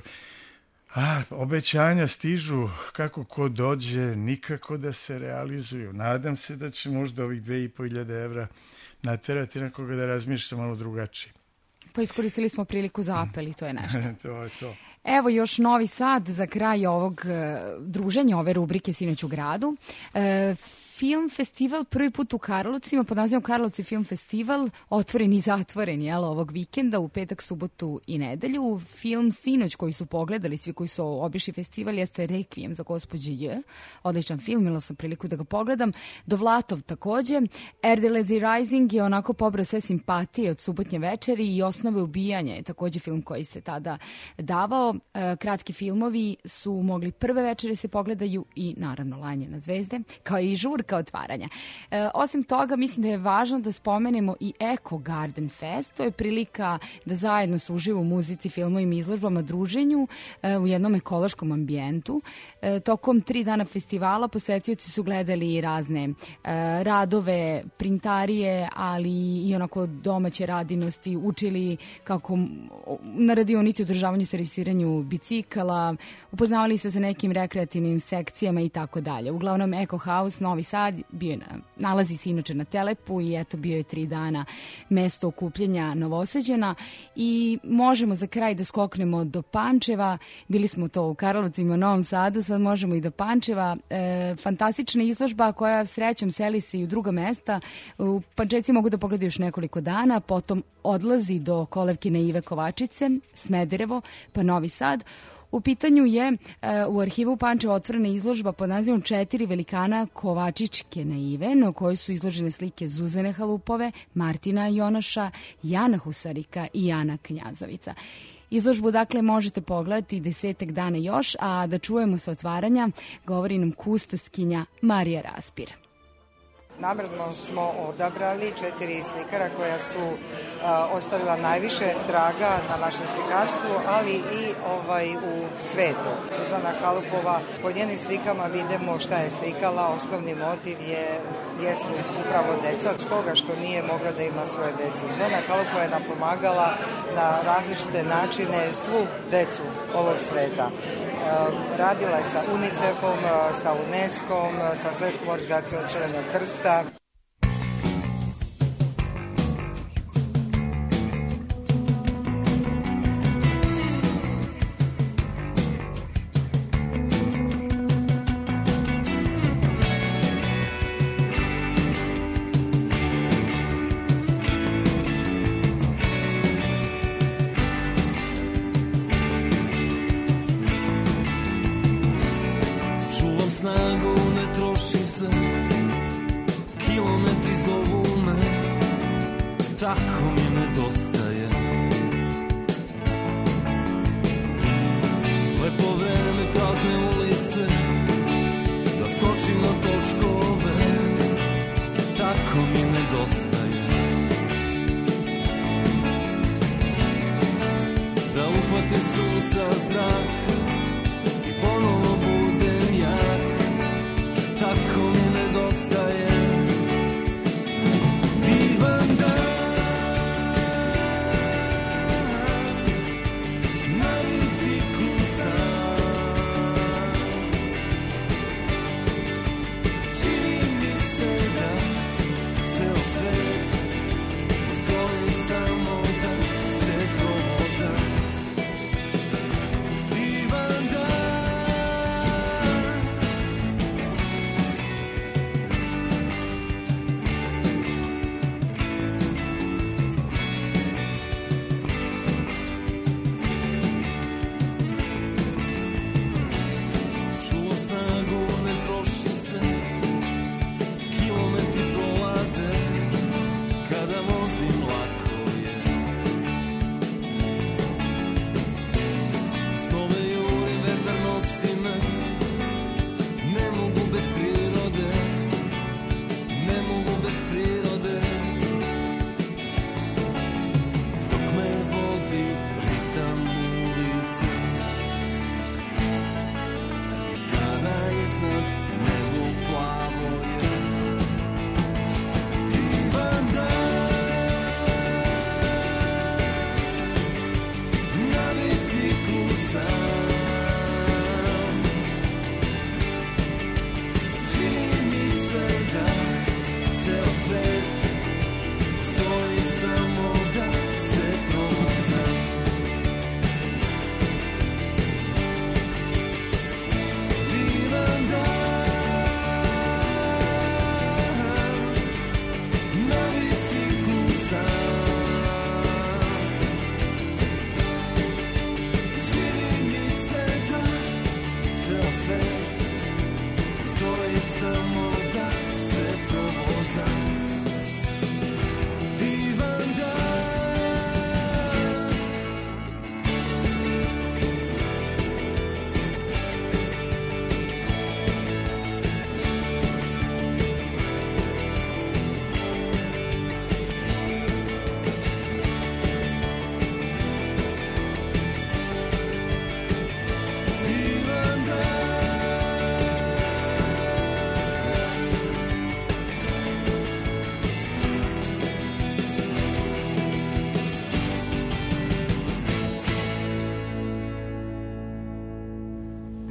A, obećanja stižu kako ko dođe, nikako da se realizuju. Nadam se da će možda ovih dve i po hiljade evra naterati nekoga da razmišlja malo drugačije. Pa iskoristili smo priliku za apel i to je nešto. To je to. Evo još Novi Sad za kraj ovog druženja, ove rubrike Sinoć u gradu. E, film festival prvi put u Karlovcima, pod nazivom Karlovci film festival, otvoren i zatvoren, jel, ovog vikenda, u petak, subotu i nedelju. Film Sinoć koji su pogledali, svi koji su obišli festival, jeste Rekvijem za gospođe J. Odličan film, imala sam priliku da ga pogledam. Dovlatov takođe. Erdelezi Rising je onako pobrao sve simpatije od subotnje večeri i Osnove ubijanja je takođe film koji se tada davao. E, kratki filmovi su mogli prve večere se pogledaju i naravno Lanje na zvezde, kao i žurka otvaranja. E, osim toga, mislim da je važno da spomenemo i Eco Garden Fest. To je prilika da zajedno se uživa u muzici, filmovima i izložbama, druženju e, u jednom ekološkom ambijentu. E, tokom tri dana festivala posetioci su gledali razne e, radove, printarije, ali i onako domaće radinosti, učili kako na radionici održavanju i servisiranju bicikala, upoznavali se sa nekim rekreativnim sekcijama i tako dalje. Uglavnom, Eco House Novi Sad bio na, nalazi se inače na Telepu i eto bio je tri dana mesto okupljanja Novosađana i možemo za kraj da skoknemo do Pančeva. Bili smo to u Karlovcima, u Novom Sadu, sad možemo i do Pančeva. E, fantastična izložba koja srećom seli se i u druga mesta. U Pančevci mogu da pogledaju još nekoliko dana, potom odlazi do kolevkine Ive Kovačice, Smederevo, pa Novi Sad. U pitanju je e, u arhivu Pančeva otvorena izložba pod nazivom Četiri velikana Kovačičke naive, na kojoj su izložene slike Zuzane Halupove, Martina Jonaša, Jana Husarika i Jana Knjazovica. Izložbu, dakle, možete pogledati desetak dana još, a da čujemo sa otvaranja govori nam kustoskinja Marija Raspir. Namjerno smo odabrali četiri slikara koja su a, ostavila najviše traga na našem slikarstvu, ali i ovaj u svetu. Zuzana Halupova, po njenim slikama vidimo šta je slikala, osnovni motiv je, jesu upravo deca, stoga što nije mogla da ima svoje decu. Zuzana Halupova je nam pomagala na različite načine svu decu ovog sveta. Radila je sa UNICEF-om, sa UNESCO-om, sa Svetskom organizacijom Crvenog krsta. Tako mi nedostaje. Lepo vreme, prazne ulice, da skočim na točkove. Tako mi nedostaje. Da uhvatim sunca zrak i ponovo budem jak. Tako mi nedostaje.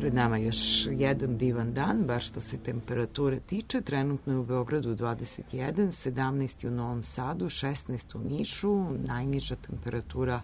Pred nama još jedan divan dan, baš što se temperature tiče. Trenutno je u Beogradu dvadeset jedan, sedamnaest u Novom Sadu, šesnaest u Nišu, najniža temperatura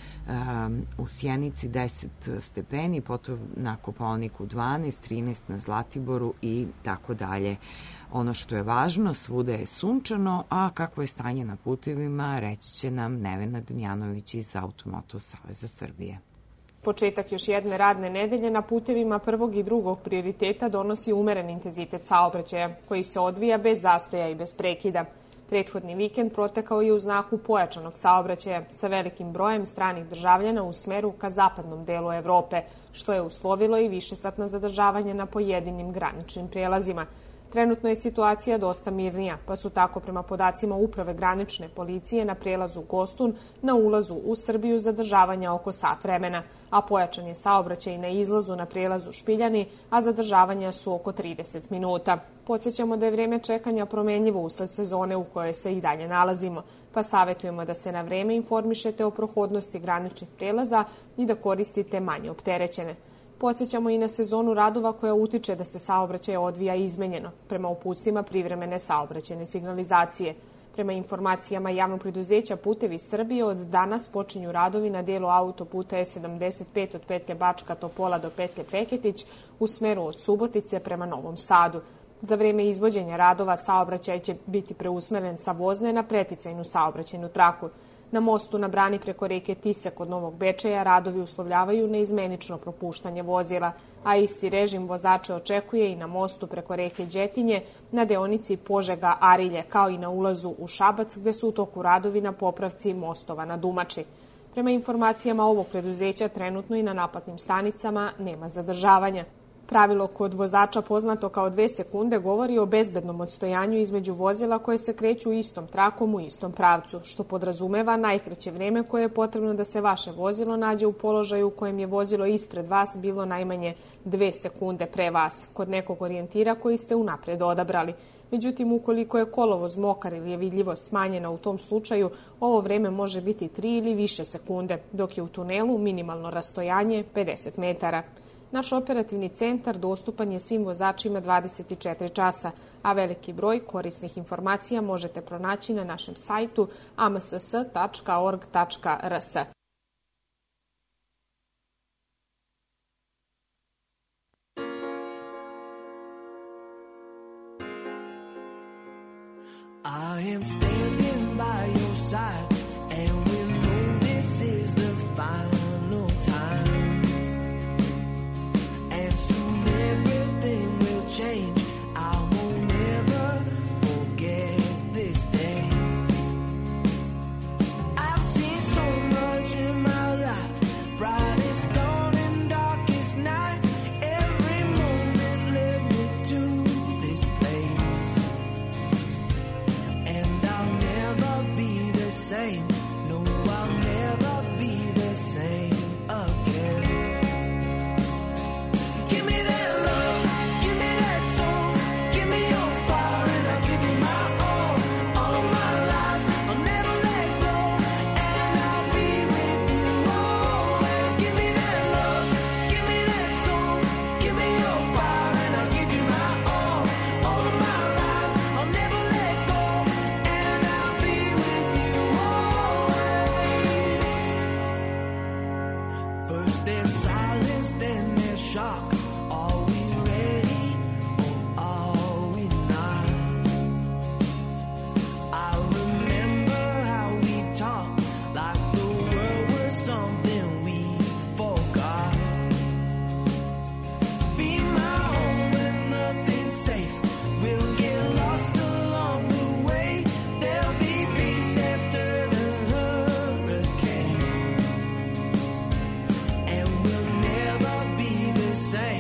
um, u Sjenici deset stepeni, potom na Kopaoniku dvanaest, trinaest na Zlatiboru i tako dalje. Ono što je važno, svuda je sunčano, a kako je stanje na putevima, reći će nam Nevena Damjanović iz Automoto Saveza Srbije. Početak još jedne radne nedelje na putevima prvog i drugog prioriteta donosi umeren intenzitet saobraćaja, koji se odvija bez zastoja i bez prekida. Prethodni vikend protekao je u znaku pojačanog saobraćaja sa velikim brojem stranih državljana u smeru ka zapadnom delu Evrope, što je uslovilo i višesatna zadržavanja na pojedinim graničnim prijelazima. Trenutno je situacija dosta mirnija, pa su tako prema podacima Uprave granične policije na prelazu Gostun na ulazu u Srbiju zadržavanja oko sat vremena, a pojačan je saobraćaj na izlazu na prelazu Špiljani, a zadržavanja su oko trideset minuta. Podsjećamo da je vreme čekanja promenljivo usled sezone u kojoj se i dalje nalazimo, pa savjetujemo da se na vreme informišete o prohodnosti graničnih prelaza i da koristite manje opterećene. Podsjećamo i na sezonu radova koja utiče da se saobraćaj odvija izmenjeno, prema uputstvima privremene saobraćajne signalizacije. Prema informacijama javnog preduzeća Putevi Srbije, od danas počinju radovi na delu autoputa E sedamdeset pet od petlje Bačka Topola do petlje Feketić u smeru od Subotice prema Novom Sadu. Za vreme izvođenja radova saobraćaj će biti preusmeren sa vozne na preticajnu saobraćajnu traku. Na mostu na brani preko reke Tise kod Novog Bečeja radovi uslovljavaju neizmenično propuštanje vozila, a isti režim vozače očekuje i na mostu preko reke Đetinje, na deonici Požega-Arilje, kao i na ulazu u Šabac, gde su u toku radovi na popravci mostova na Dumači. Prema informacijama ovog preduzeća, trenutno i na naplatnim stanicama nema zadržavanja. Pravilo kod vozača poznato kao dve sekunde govori o bezbednom odstojanju između vozila koje se kreću istom trakom u istom pravcu, što podrazumeva najkraće vreme koje je potrebno da se vaše vozilo nađe u položaju u kojem je vozilo ispred vas bilo najmanje dve sekunde pre vas, kod nekog orijentira koji ste unapred odabrali. Međutim, ukoliko je kolovoz mokar ili je vidljivost smanjena u tom slučaju, ovo vreme može biti tri ili više sekunde, dok je u tunelu minimalno rastojanje pedeset metara. Naš operativni centar dostupan je svim vozačima dvadeset četiri časa, a veliki broj korisnih informacija možete pronaći na našem sajtu a m s s tačka org tačka r s. I am standing by your side, and we know this is the final time. And soon everything will change. I will never forget this day. I've seen so much in my life, brightest dawn and darkest night. Every moment led me to this place, and I'll never be the same. No, I'll never be the same again. Give me that love, give me that soul, give me your fire and I'll give you my all. All of my life, I'll never let go, and I'll be with you always. Give me that love, give me that soul, give me your fire and I'll give you my all. All of my life, I'll never let go, and I'll be with you always. First there's silence, then there's shock. Are we ready or are we not? I remember how we talked like the world was something we forgot. Be my home when nothing's safe. We'll get lost along the way. There'll be peace after the hurricane, and we'll never be the same.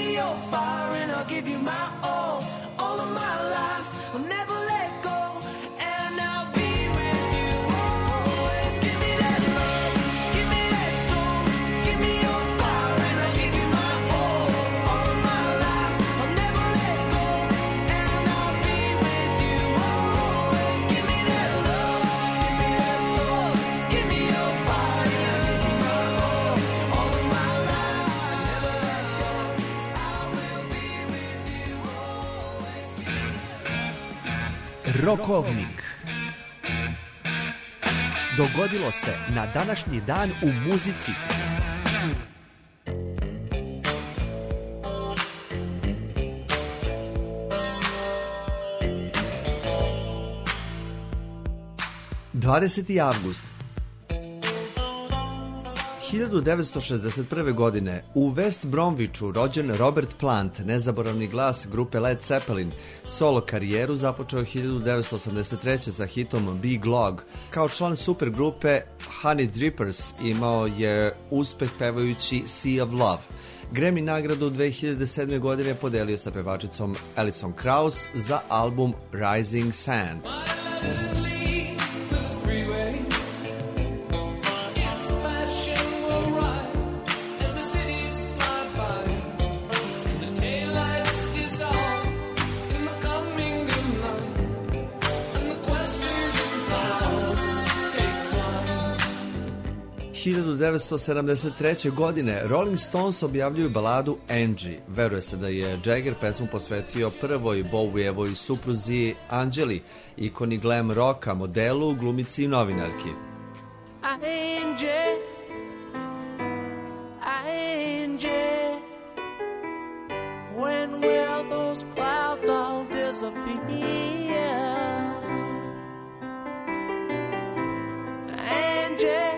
me your fire and I'll give you my all. All of my life, I'll never let go. And I'll be with you always. Give me that love, give me that soul. Give me your fire and I'll give you my all. All of my life, I'll never let go. And I'll be with you always. Give me that love, give me that soul. Give me your fire and I'll give you my all. All of my life, I'll never let go. I will be with you always. Rokovnik. Dogodilo se na današnji dan u muzici. dvadeseti avgust. hiljadu devetsto šezdeset prve. godine u West Bromwichu rođen Robert Plant, nezaboravni glas grupe Led Zeppelin. Solo karijeru započeo hiljadu devetsto osamdeset treće sa hitom Big Log. Kao član supergrupe Honey Drippers imao je uspeh pevajući Sea of Love. Grammy nagradu dve hiljade sedme. godine podelio sa pevačicom Alison Krauss za album Rising Sand. hiljadu devetsto sedamdeset treće. godine Rolling Stones objavljuju baladu Angie. Veruje se da je Jagger pesmu posvetio prvoj Bowievoj supruzi Angeli, ikoni glam roka, modelu, glumici i novinarki. Angie, Angie, when will those clouds all disappear? Angie,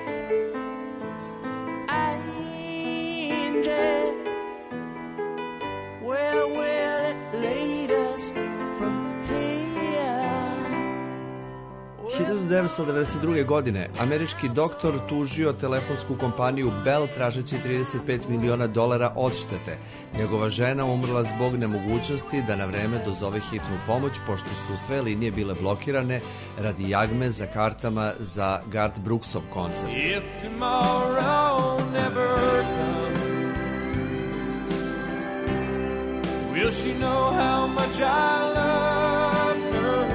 Angie, where will it lead us from here? hiljadu devetsto devedeset druge. godine američki doktor tužio telefonsku kompaniju Bell tražeći trideset pet miliona dolara odštete. Njegova žena umrla zbog nemogućnosti da na vreme dozove hitnu pomoć, pošto su sve linije bile blokirane radi jagme za kartama za Garth Brooksov koncert. If tomorrow never comes, will she know how much I loved her?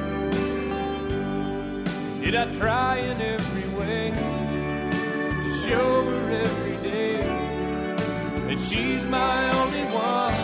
Did I try in every way to show her every day that she's my only one?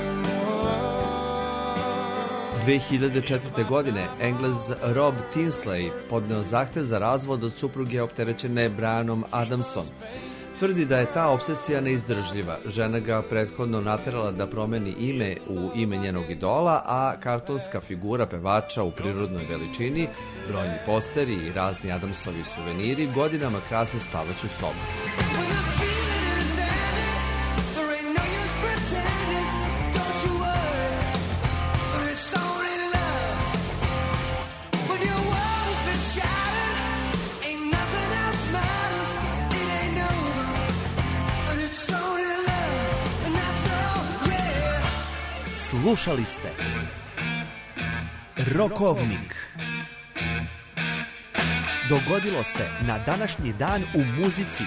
dve hiljade četvrte. godine Englez Rob Tinsley podneo zahtev za razvod od supruge opterećene Brianom Adamsom. Tvrdi da je ta obsesija neizdržljiva. Žena ga prethodno naterala da promeni ime u ime njenog idola, a kartonska figura pevača u prirodnoj veličini, brojni posteri i razni Adamsovi suveniri godinama krase spavaću sobu. Slušali ste Rokovnik. Dogodilo se na današnji dan u muzici.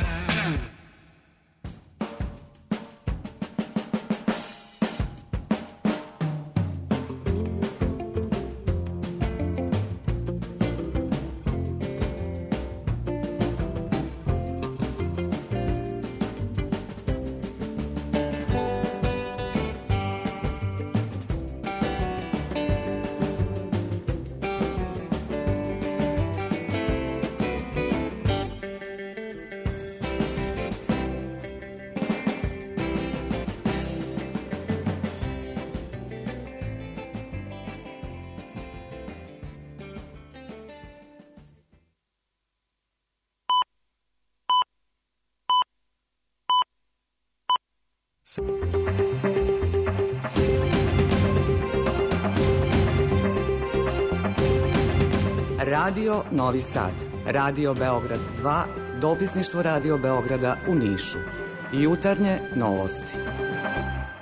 Radio Novi Sad, Radio Beograd dva, dopisništvo Radio Beograda u Nišu. Jutarnje novosti.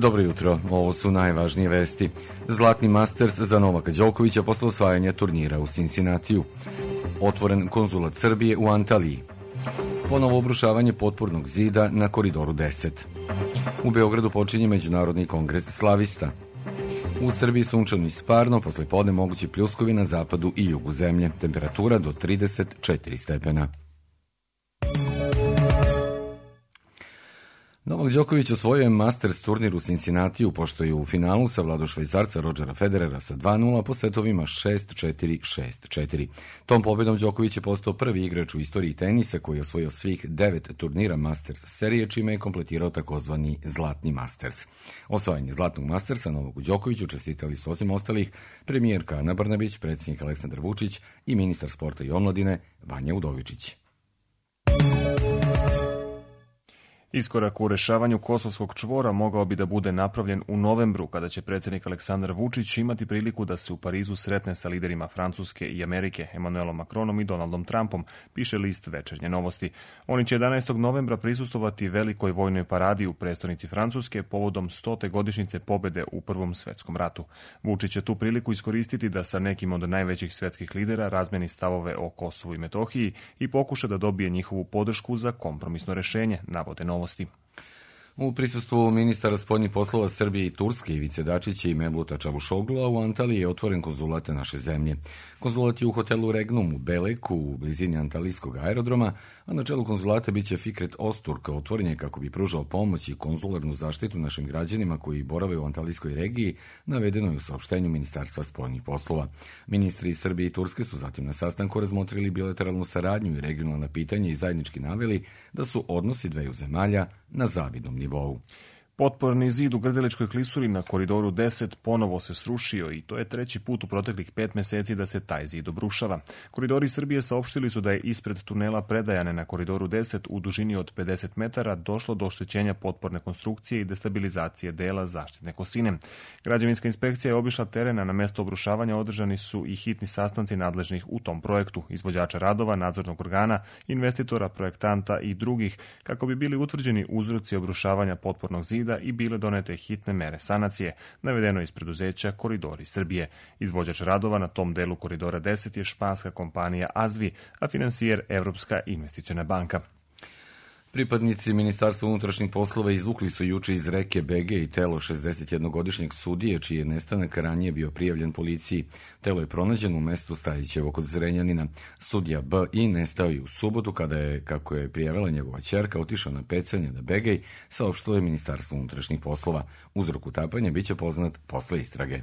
Dobro jutro, ovo su najvažnije vesti. Zlatni Masters za Novaka Đokovića posle osvajanja turnira u Cincinnatiju. Otvoren konzulat Srbije u Antaliji. Ponovo obrušavanje potpornog zida na Koridoru deset. U Beogradu počinje Međunarodni kongres slavista. U Srbiji sunčano i sparno, posle podne mogući pljuskovi na zapadu i jugu zemlje. Temperatura do trideset četiri stepena. Novak Đoković osvojio je Masters turnir u Cincinnatiju, pošto je u finalu savladao Švajcarca Rodgera Federera sa dva nula po setovima šest četiri šest četiri. Tom pobjedom Đoković je postao prvi igrač u istoriji tenisa koji je osvojio svih devet turnira Masters serije, čime je kompletirao takozvani Zlatni Masters. Osvajanje Zlatnog Mastersa Novaku Đokoviću čestitali su osim ostalih premijerka Ana Brnabić, predsjednik Aleksandar Vučić i ministar sporta i omladine Vanja Udovičić. Iskorak u rešavanju kosovskog čvora mogao bi da bude napravljen u novembru, kada će predsjednik Aleksandar Vučić imati priliku da se u Parizu sretne sa liderima Francuske i Amerike, Emanuelom Macronom i Donaldom Trumpom, piše list Večernje novosti. Oni će jedanaestog novembra prisustovati velikoj vojnoj paradi u prestonici Francuske povodom stote godišnjice pobede u Prvom svetskom ratu. Vučić će tu priliku iskoristiti da sa nekim od najvećih svetskih lidera razmeni stavove o Kosovu i Metohiji i pokuša da dobije njihovu podršku za kompromisno rešenje, navode novosti. U prisustvu ministara spoljnih poslova Srbije i Turske Ivice Dačića i Mevluta Čavušoglua u Antaliji je otvoren konzulat naše zemlje. Konzulat je u hotelu Regnum u Beleku u blizini Antalijskog aerodroma, a na čelu konzulata biće Fikret Osturk, otvoren je kako bi pružao pomoć i konzularnu zaštitu našim građanima koji borave u Antalijskoj regiji, navedeno je u saopštenju Ministarstva spoljnih poslova. Ministri iz Srbije i Turske su zatim na sastanku razmotrili bilateralnu saradnju i regionalna pitanja i zajednički naveli da su odnosi dveju zemalja na zavidnom nivou. Potporni zid u Grdeličkoj klisuri na Koridoru deset ponovo se srušio i to je treći put u proteklih pet meseci da se taj zid obrušava. Koridori Srbije saopštili su da je ispred tunela Predajane na Koridoru deset u dužini od pedeset metara došlo do oštećenja potporne konstrukcije i destabilizacije dela zaštitne kosine. Građevinska inspekcija je obišla teren, a na mesto obrušavanja održani su i hitni sastanci nadležnih u tom projektu, izvođača radova, nadzornog organa, investitora, projektanta i drugih, kako bi bili utvrđeni uzroci obrušavanja potpornog zida i bile donete hitne mere sanacije, navedeno iz preduzeća Koridori Srbije. Izvođač radova na tom delu Koridora deset je španska kompanija Azvi, a finansijer Evropska investiciona banka. Pripadnici Ministarstva unutrašnjih poslova izvukli su juče iz reke Bege i telo šezdesetjednogodišnjeg sudije, čiji je nestanak ranije bio prijavljen policiji. Telo je pronađeno u mestu Stajićevo kod Zrenjanina. Sudija B I nestao je u subotu kada je, kako je prijavila njegova ćerka, otišao na pecanje na Begej, saopštilo je Ministarstvo unutrašnjih poslova. Uzrok utapanja biće poznat posle istrage.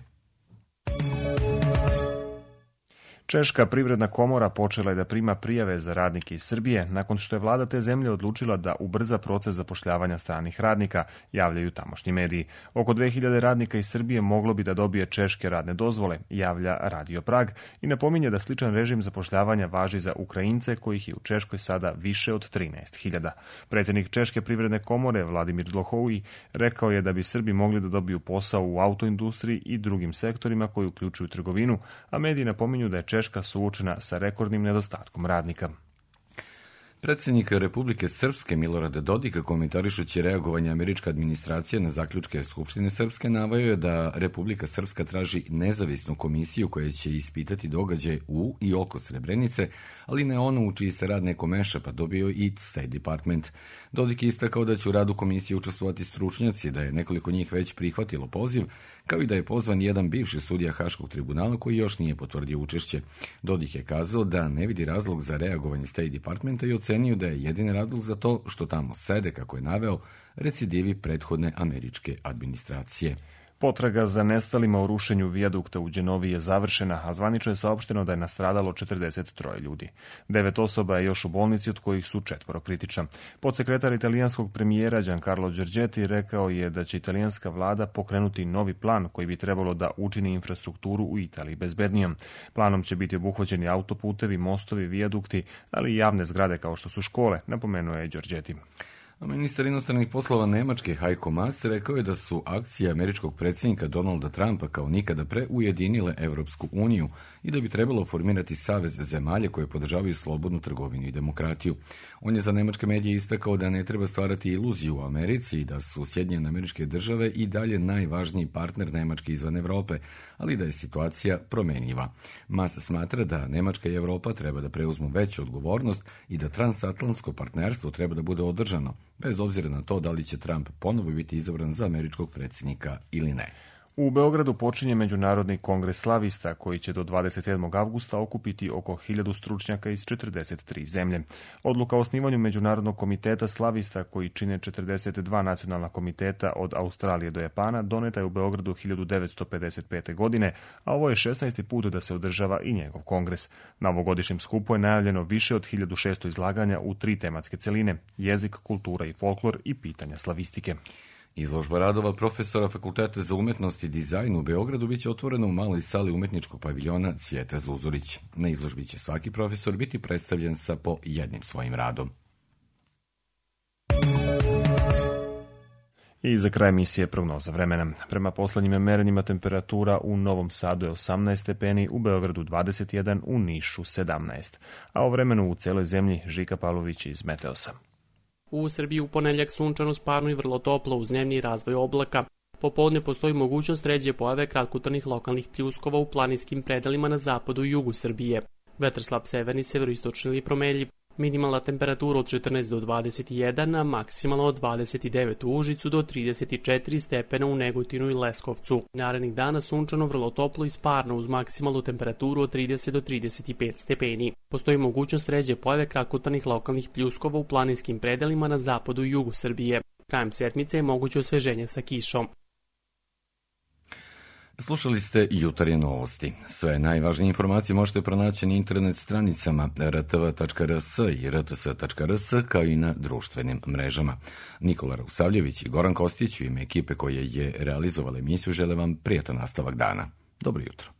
Češka privredna komora počela je da prima prijave za radnike iz Srbije nakon što je vlada te zemlje odlučila da ubrza proces zapošljavanja stranih radnika, javljaju tamošnji mediji. Oko dve hiljade radnika iz Srbije moglo bi da dobije češke radne dozvole, javlja Radio Prag i napominje da sličan režim zapošljavanja važi za Ukrajince, kojih je u Češkoj sada više od trinaest hiljada. Predsjednik Češke privredne komore Vladimir Dlohoui rekao je da bi Srbi mogli da dobiju posao u autoindustriji i drugim sektorima koji uključuju trgovinu, a mediji napominju da je Češka suočena sa rekordnim nedostatkom radnika. Predsjednik Republike Srpske Milorad Dodik, komentarišući reagovanje američke administracije na zaključke Skupštine Srpske, naveo je da Republika Srpska traži nezavisnu komisiju koja će ispitati događaje u i oko Srebrenice, ali ne ono u čiji se rad neko meša, pa dobio i State Department. Dodik je istakao da će u radu komisije učestvovati stručnjaci, da je nekoliko njih već prihvatilo poziv, kao i da je pozvan jedan bivši sudija Haškog tribunala koji još nije potvrdio učešće. Dodik je kazao da ne vidi razlog za reagovanje State Departmenta i ocenio da je jedini razlog za to što tamo sede, kako je naveo, recidivi prethodne američke administracije. Potraga za nestalima u rušenju vijadukta u Đenovi je završena, a zvanično je saopšteno da je nastradalo četrdeset troje ljudi. Devet osoba je još u bolnici, od kojih su četvoro kritična. Podsekretar italijanskog premijera Giancarlo Giorgetti rekao je da će italijanska vlada pokrenuti novi plan koji bi trebalo da učini infrastrukturu u Italiji bezbednijom. Planom će biti obuhvaćeni autoputevi, mostovi, vijadukti, ali i javne zgrade kao što su škole, napomenuo je Giorgetti. A ministar inostranih poslova Nemačke Heiko Maas rekao je da su akcije američkog predsjednika Donalda Trumpa kao nikada pre ujedinile Evropsku uniju i da bi trebalo formirati savez zemalja koje podržavaju slobodnu trgovinu i demokratiju. On je za nemačke medije istakao da ne treba stvarati iluziju u Americi i da su Sjedinjene Američke Države i dalje najvažniji partner Nemačke izvan Evrope, ali da je situacija promenljiva. Maas smatra da Nemačka i Evropa treba da preuzmu veću odgovornost i da transatlantsko partnerstvo treba da bude održano, bez obzira na to da li će Trump ponovo biti izabran za američkog predsjednika ili ne. U Beogradu počinje Međunarodni kongres slavista koji će do dvadeset sedmog avgusta okupiti oko hiljadu stručnjaka iz četrdeset tri zemlje. Odluka o osnivanju Međunarodnog komiteta slavista koji čine četrdeset dva nacionalna komiteta od Australije do Japana doneta je u Beogradu hiljadu devetsto pedeset pete. godine, a ovo je šesnaesti put da se održava i njegov kongres. Na ovogodišnjem skupu je najavljeno više od hiljadu šesto izlaganja u tri tematske celine: jezik, kultura i folklor i pitanja slavistike. Izložba radova profesora Fakulteta za umetnost i dizajn u Beogradu biće otvorena u maloj sali umetničkog paviljona Cvijeta Zuzurić. Na izložbi će svaki profesor biti predstavljen sa po jednim svojim radom. I za kraj emisije prognoza vremena. Prema poslednjim merenjima temperatura u Novom Sadu je osamnaest stepeni, u Beogradu dvadeset jedan, u Nišu sedamnaest. A o vremenu u celoj zemlji Žika Pavlović iz Meteosa. U Srbiji u ponedeljak sunčano, sparno i vrlo toplo uz dnevni razvoj oblaka. Popodne postoji mogućnost ređe pojave kratkotrajnih lokalnih pljuskova u planinskim predelima na zapadu i jugu Srbije. Vetar slab severni, severoistočni ili promenljiv. Minimalna temperatura od četrnaest do dvadeset jedan, a maksimalno od dvadeset devet u Užicu do trideset četiri stepena u Negotinu i Leskovcu. Narednih dana sunčano, vrlo toplo i sparno uz maksimalnu temperaturu od trideset do trideset pet stepeni. Postoji mogućnost ređe pojave kratkotrajnih lokalnih pljuskova u planinskim predelima na zapadu i jugu Srbije. Krajem sedmice je moguće osveženje sa kišom. Slušali ste Jutarnje novosti. Sve najvažnije informacije možete pronaći na internet stranicama r t v tačka r s i r t s tačka r s kao i na društvenim mrežama. Nikola Rausavljević i Goran Kostić u ime ekipe koje je realizovala emisiju žele vam prijatan nastavak dana. Dobro jutro.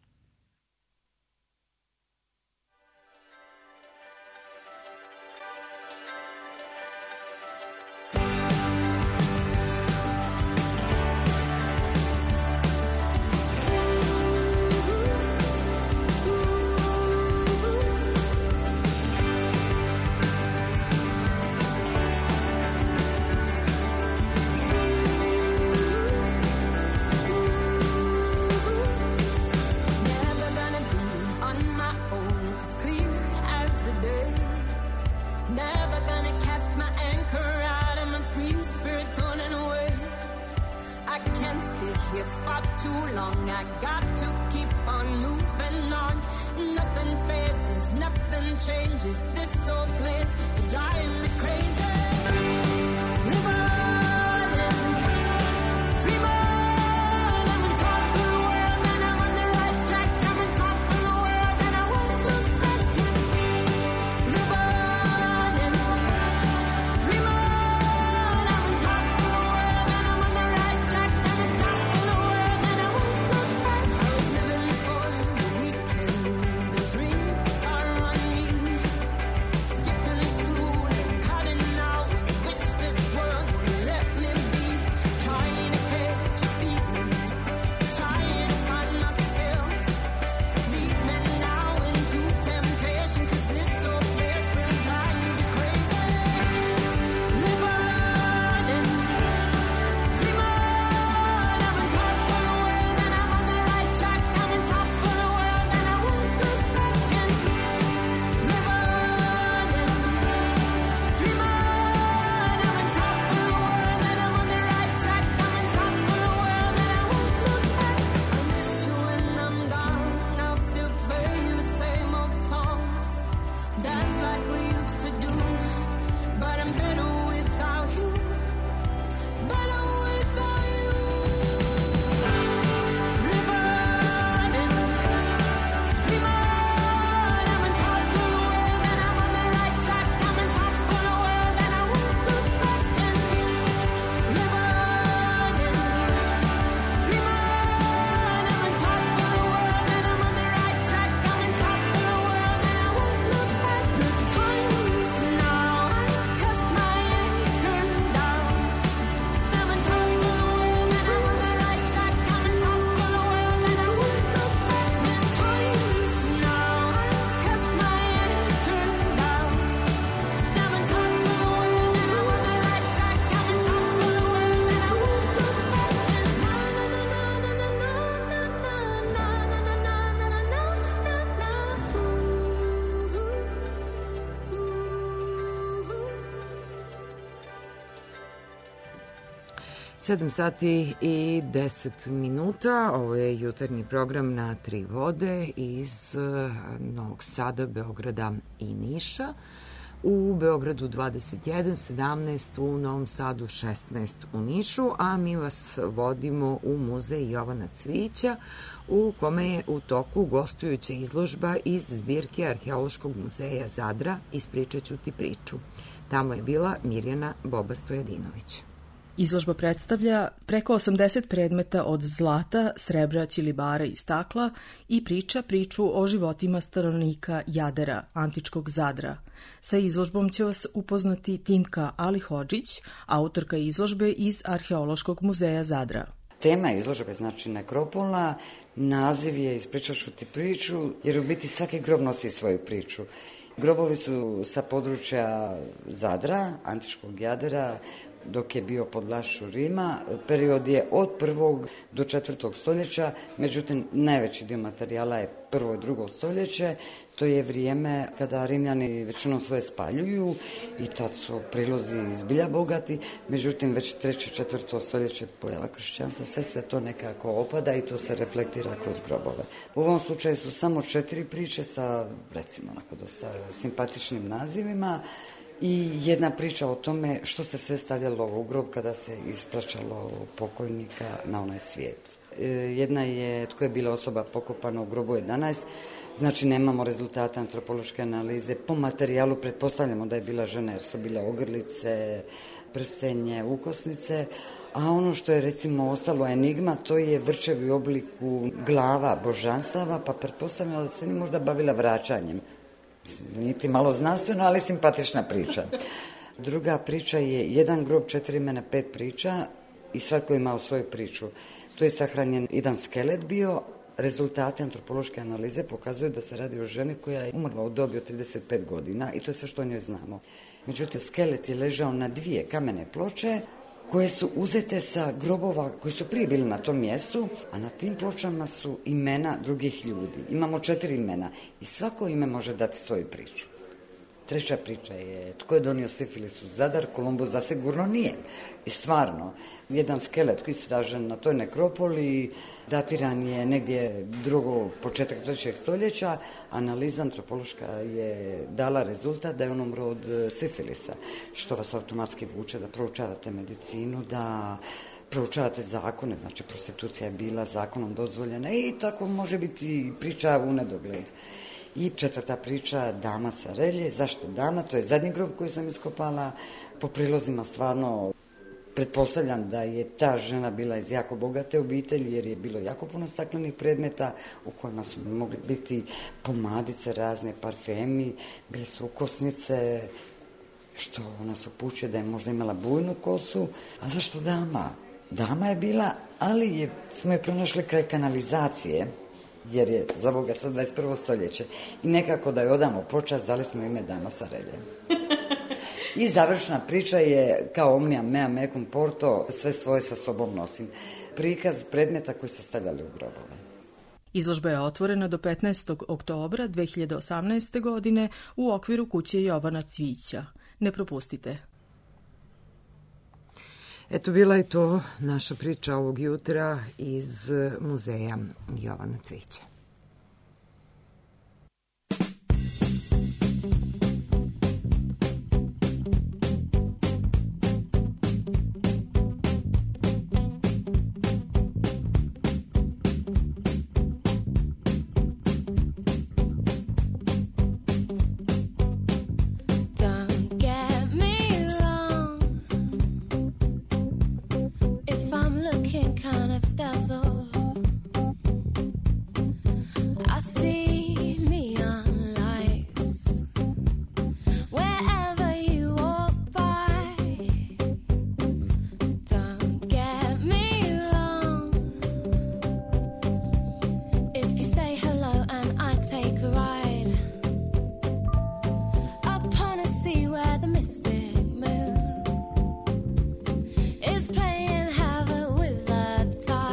World sedam sati i deset minuta, ovo je jutarnji program na Tri vode iz Novog Sada, Beograda i Niša. U Beogradu dvadeset jedan, sedamnaest, u Novom Sadu šesnaest u Nišu, a mi vas vodimo u muzej Jovana Cvijića, u kome je u toku gostujuća izložba iz zbirke Arheološkog muzeja Zadra Ispričat ću ti priču. Tamo je bila Mirjana Boba Stojadinović. Izložba predstavlja preko osamdeset predmeta od zlata, srebra, ćilibara i stakla i priča priču o životima stanovnika Jadera, antičkog Zadra. Sa izložbom će vas upoznati Timka Alihodžić, autorka izložbe iz Arheološkog muzeja Zadra. Tema izložbe znači nekropolna, naziv je Ispričat ću ti priču, jer u biti svaki grob nosi svoju priču. Grobovi su sa područja Zadra, antičkog Jadera, dok je bio pod vlašću Rima. Period je od prvog do četvrtog stoljeća, međutim najveći dio materijala je prvo i drugo stoljeće. To je vrijeme kada Rimljani većinom svoje spaljuju i tad su prilozi zbilja bogati, međutim već treće, četvrto stoljeće pojava kršćanstva, sve se to nekako opada i to se reflektira kroz grobove. U ovom slučaju su samo četiri priče sa, recimo, onako dosta simpatičnim nazivima. I jedna priča o tome što se sve stavljalo u grob kada se ispraćalo pokojnika na onaj svijet. Jedna je tko je bila osoba pokopana u grobu jedanaest, znači nemamo rezultata antropološke analize. Po materijalu pretpostavljamo da je bila žena jer su bile ogrlice, prstenje, ukosnice, a ono što je recimo ostalo enigma, to je vrčevi u obliku glava božanstava, pa pretpostavljamo da se ni možda bavila vraćanjem. Niti malo znanstveno, ali simpatična priča. Druga priča je jedan grob, četiri imena, pet priča i svako je imao svoju priču. Tu je sahranjen jedan skelet bio. Rezultati antropološke analize pokazuju da se radi o ženi koja je umrla u dobi od trideset pet godina i to je sve što o njoj znamo. Međutim, skelet je ležao na dvije kamene ploče koje su uzete sa grobova koji su prije bili na tom mjestu, a na tim pločama su imena drugih ljudi. Imamo četiri imena i svako ime može dati svoju priču. Treća priča je tko je donio sifilis u Zadar, Kolumbus zasigurno nije. I stvarno, jedan skelet koji je istražen na toj nekropoli datiran je negdje drugo, početak trećeg stoljeća. Analiza antropološka je dala rezultat da je on umro od sifilisa, što vas automatski vuče da proučavate medicinu, da proučavate zakone, znači prostitucija je bila zakonom dozvoljena i tako može biti priča u nedogled. I četvrta priča, dama sa relje. Zašto dama? To je zadnji grob koji sam iskopala. Po prilozima stvarno pretpostavljam da je ta žena bila iz jako bogate obitelji jer je bilo jako puno staklenih predmeta u kojima su mogli biti pomadice, razne parfemi, bile su ukosnice, što nas upućuje da je možda imala bujnu kosu. A zašto dama? Dama je bila, ali je, smo je pronašli kraj kanalizacije, jer je za Boga sad dvadeset prvo stoljeće. I nekako da je odamo počast, dali smo ime dama sa reljem. I završna priča je kao omnia mea mecum porto, sve svoje sa sobom nosim. Prikaz predmeta koji se stavljali u grobove. Izložba je otvorena do petnaestog oktobra dve hiljade osamnaeste. godine u okviru kuće Jovana Cvijića. Ne propustite. Eto, bila je to naša priča ovog jutra iz muzeja Jovana Cvijića. Playing havoc with the time.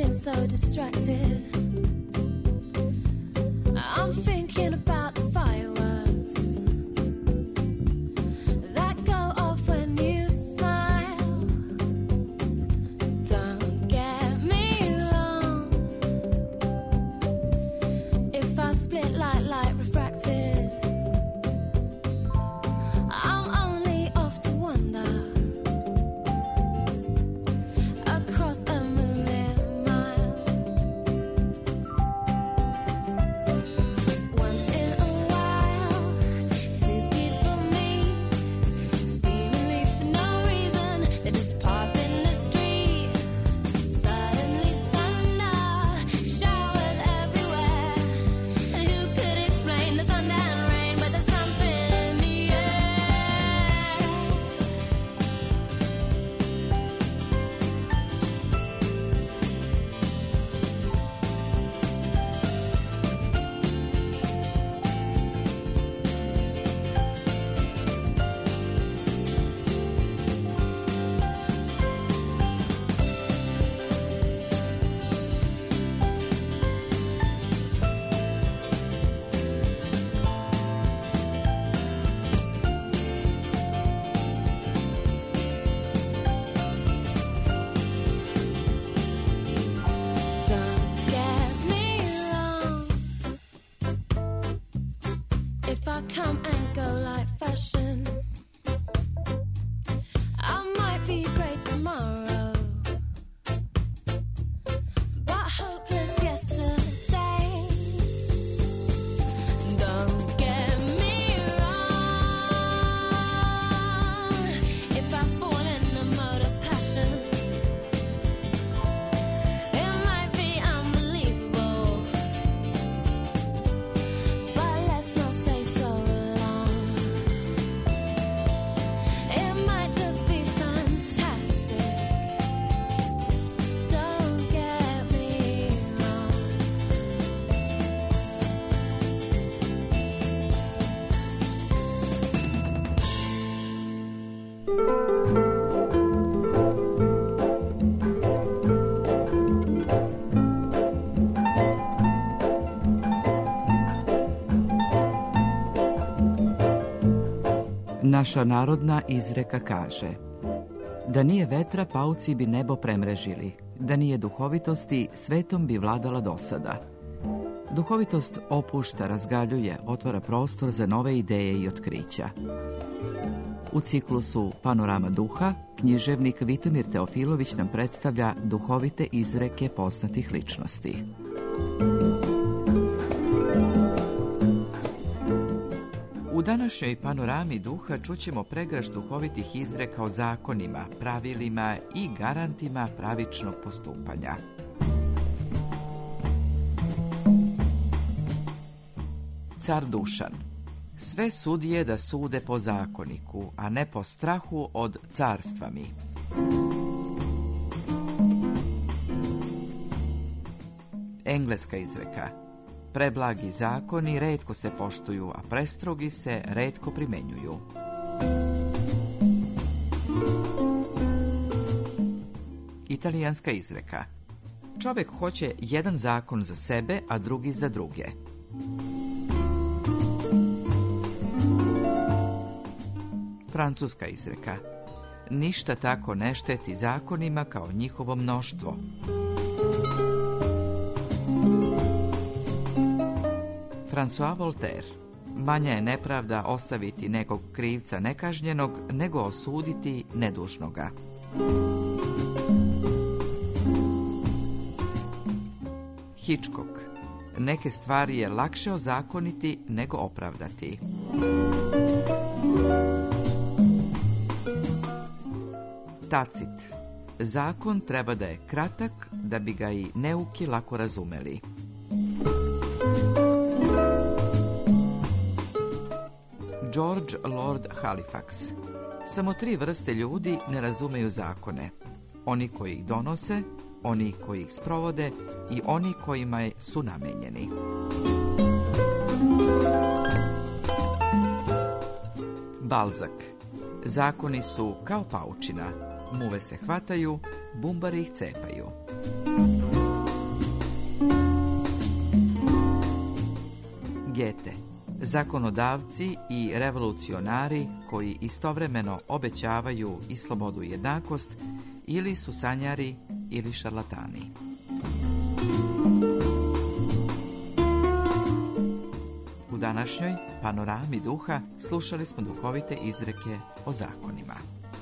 feeling so distracted. I'm thinking about the fireworks that go off when you smile. Don't get me wrong. If I split like light refracted, I'm only off to wander across a moonlit mile. Once in a while, too deep for me, seemingly for no reason, they just pass in the street. Suddenly thunder, showers everywhere, and who could explain the thunder and rain? But there's something in the air. Don't get me wrong. If I come and go like fashion, I might be great tomorrow, but hopeless yesterday. Don't get me wrong. If I fall in the mode of passion, it might be unbelievable, but let's not say so long. It might just be fantastic. Don't get me wrong. Naša narodna izreka kaže: da nije vetra, pauci bi nebo premrežili, da nije duhovitosti, svetom bi vladala dosada. Duhovitost opušta, razgaljuje, otvara prostor za nove ideje i otkrića. U ciklusu Panorama duha, književnik Vitomir Teofilović nam predstavlja duhovite izreke poznatih ličnosti. U današnjoj Panorami duha čućemo pregršt duhovitih izreka o zakonima, pravilima i garantima pravičnog postupanja. Car Dušan: sve sudije da sude po zakoniku, a ne po strahu od carstva mi. Engleska izreka: preblagi zakoni retko se poštuju, a prestrogi se retko primenjuju. Italijanska izreka: čovjek hoće jedan zakon za sebe, a drugi za druge. Francuska izreka: ništa tako ne šteti zakonima kao njihovo mnoštvo. François Voltaire: manja je nepravda ostaviti nekog krivca nekažnjenog nego osuditi nedužnoga. Hitchcock: neke stvari je lakše ozakoniti nego opravdati. Tacit: zakon treba da je kratak da bi ga i neuki lako razumeli. George Lord Halifax: samo tri vrste ljudi ne razumeju zakone. Oni koji ih donose, oni koji ih sprovode i oni kojima su namenjeni. Balzac: zakoni su kao paučina, muve se hvataju, bumbari ih cepaju. Gete, zakonodavci i revolucionari koji istovremeno obećavaju i slobodu i jednakost, ili su sanjari ili šarlatani. U današnjoj panorami duha slušali smo duhovite izreke o zakonima.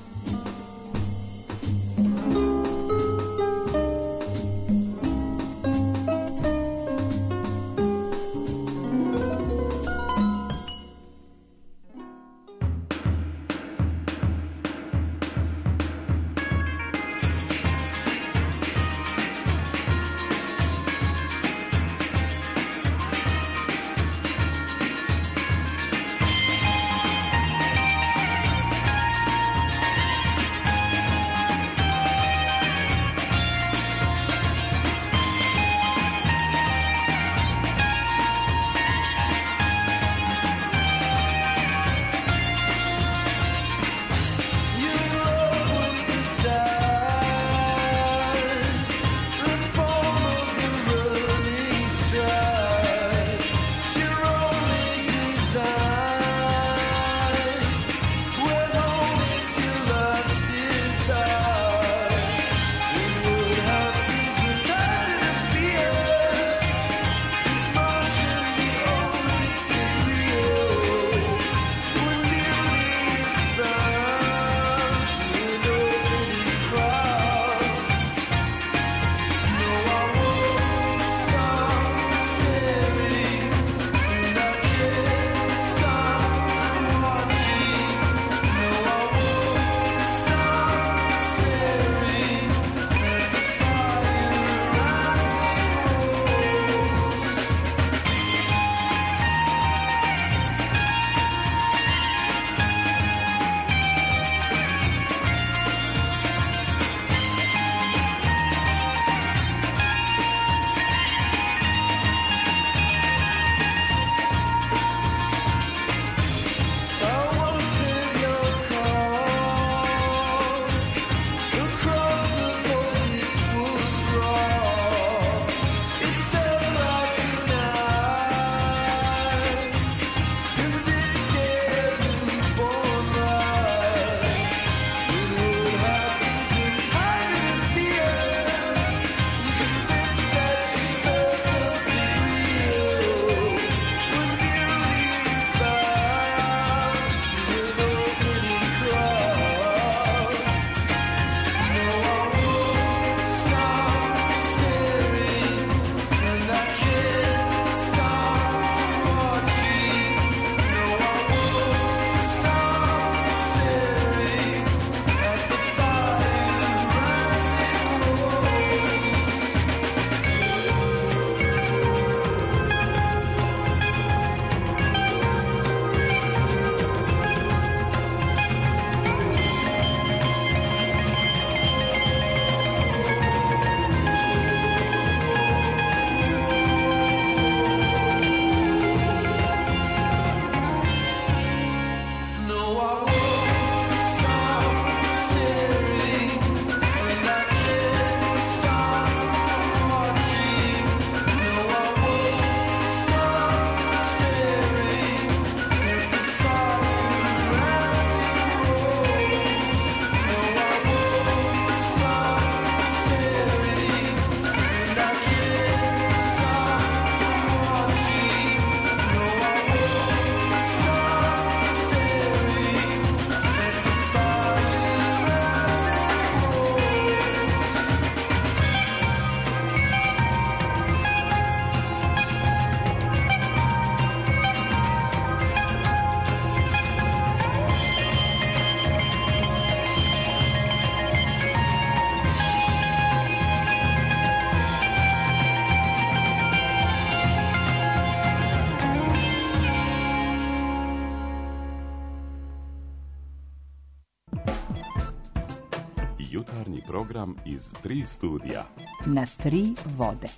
Jutarnji program iz tri studija. Na tri vode.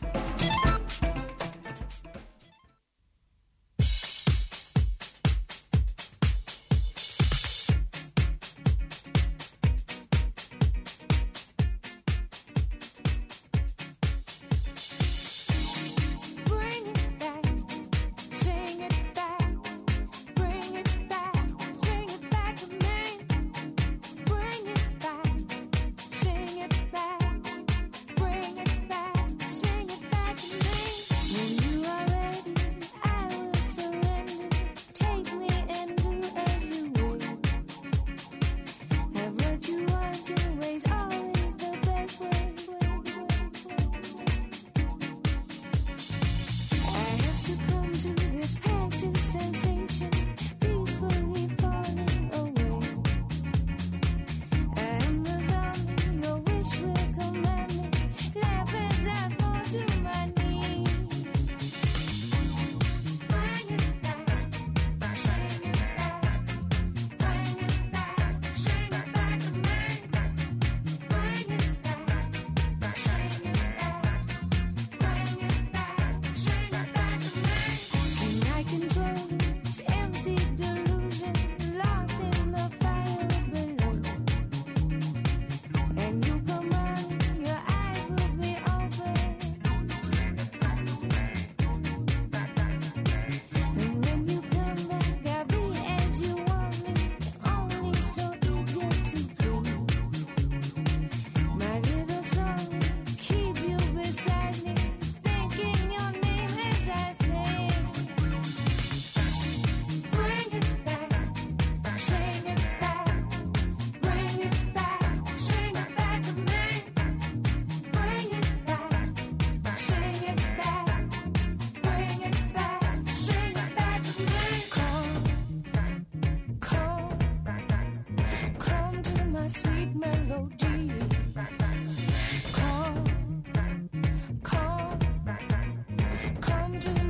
Bring it back, sing it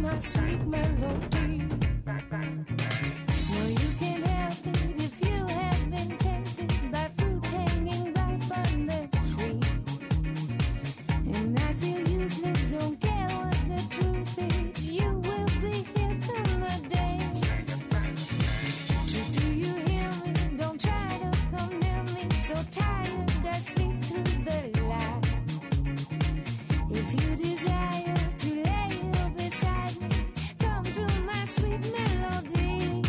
my sweet melody. No, you can't help it if you have been tempted by fruit hanging ripe on the tree. And I feel useless, don't care what the truth is. You will be here come the day. Do, do you hear me? Don't try to come near me. So tired, I sleep through the light. If you desire to lay here beside me, come to my sweet melody.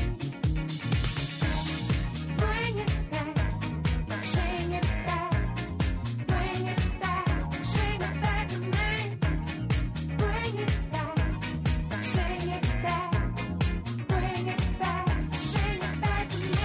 Bring it back, sing it back. Bring it back, sing it back to me. Bring it back, sing it back. Bring it back, sing it back to me.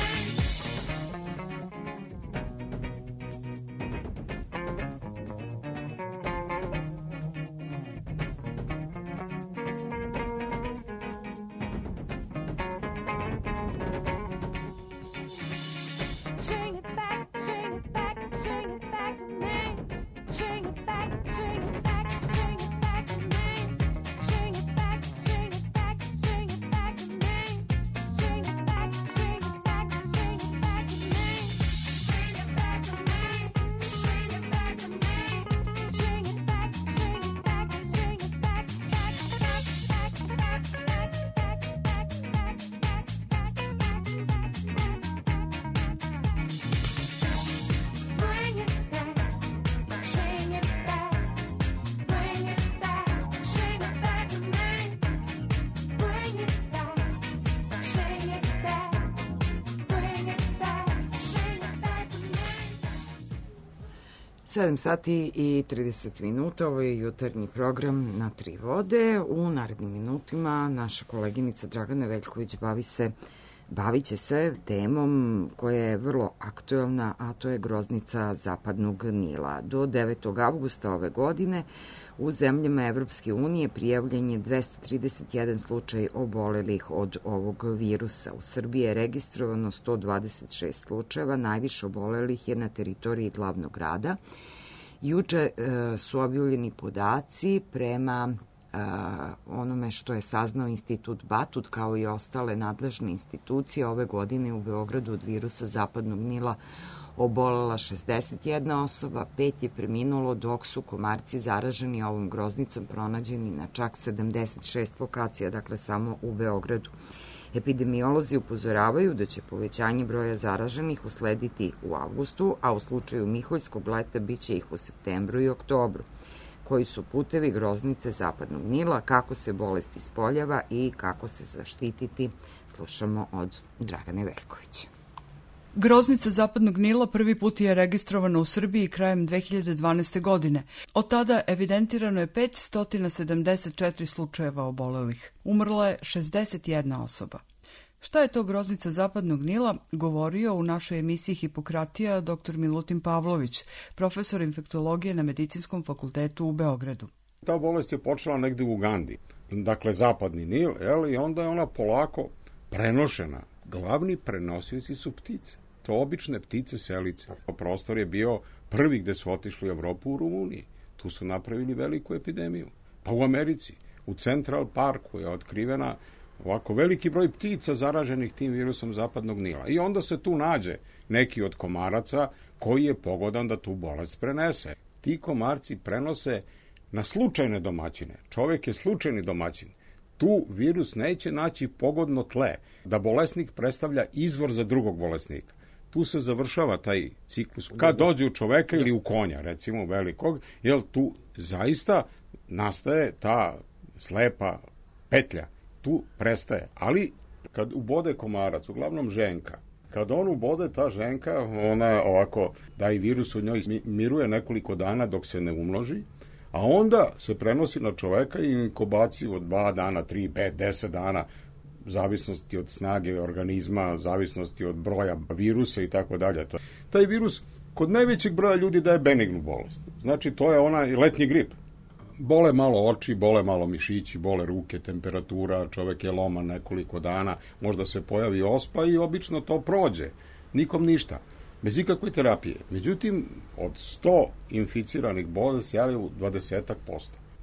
Sing it back, sing it back, sing it back to me. Sing it back, sing it back, sing it back to me. Sing it back, sing it back, sing it back to me. Sing it back, sing it back, sing it back to me. Sing it back to me, sing it back to me. Sing it back, sing it back, sing it back, back, back, back, back, back, back, back, Bring it back, sing it back. Bring it back, sing it back to me. Bring it back, sing it back. Bring it back, sing it back to me. sedam sati i trideset minuta, ovo je jutarnji program na Tri vode. U narednim minutima naša koleginica Dragana Veljković bavi se, bavit će se temom koja je vrlo aktuelna, a to je groznica Zapadnog Nila. Do devetog avgusta ove godine u zemljama Evropske unije prijavljen je dvesta trideset jedan slučaj obolelih od ovog virusa. U Srbiji je registrovano sto dvadeset šest slučajeva, najviše obolelih je na teritoriji glavnog grada. Juče e, su objavljeni podaci prema e, onome što je saznao Institut Batut, kao i ostale nadležne institucije. Ove godine u Beogradu od virusa Zapadnog Nila obolela šezdeset jedna osoba, pet je preminulo, dok su komarci zaraženi ovom groznicom pronađeni na čak sedamdeset šest lokacija, dakle samo u Beogradu. Epidemiolozi upozoravaju da će povećanje broja zaraženih uslediti u avgustu, a u slučaju Miholjskog leta biće ih u septembru i oktobru. Koji su putevi groznice Zapadnog Nila, kako se bolest ispoljava i kako se zaštititi, slušamo od Dragane Veljković. Groznica Zapadnog Nila prvi put je registrovana u Srbiji krajem dve hiljade dvanaeste. godine. Od tada evidentirano je petsto sedamdeset četiri slučajeva obolelih. Umrla je šezdeset jedna osoba. Šta je to groznica Zapadnog Nila, govorio u našoj emisiji Hipokratija dr. Milutin Pavlović, profesor infektologije na Medicinskom fakultetu u Beogradu. Ta bolest je počela negde u Ugandi, dakle Zapadni Nil, jel, i onda je ona polako prenošena. Glavni prenosioci su ptice. To obične ptice selice. Prostor je bio prvi gde su otišli u Evropu, u Rumuniji. Tu su napravili veliku epidemiju. Pa u Americi, u Central Parku je otkrivena ovako veliki broj ptica zaraženih tim virusom Zapadnog Nila. I onda se tu nađe neki od komaraca koji je pogodan da tu bolest prenese. Ti komarci prenose na slučajne domaćine. Čovek je slučajni domaćin. Tu virus neće naći pogodno tle, da bolesnik predstavlja izvor za drugog bolesnika. Tu se završava taj ciklus. Kad dođe u čoveka ili u konja, recimo velikog, jer tu zaista nastaje ta slepa petlja. Tu prestaje. Ali kad ubode komarac, uglavnom ženka, kad on ubode, ta ženka, ona ovako, da i virus u njoj miruje nekoliko dana dok se ne umnoži, a onda se prenosi na čoveka i inkubaciju od dva dana, tri, pet, deset dana, zavisnosti od snage organizma, zavisnosti od broja virusa i tako dalje. Taj virus kod najvećeg broja ljudi daje benignu bolest. Znači, to je onaj letnji grip. Bole malo oči, bole malo mišići, bole ruke, temperatura, čovek je loman nekoliko dana, možda se pojavi ospa i obično to prođe. Nikom ništa. Bez ikakve terapije. Međutim, od sto inficiranih bolesti se javljaju dvadeset posto.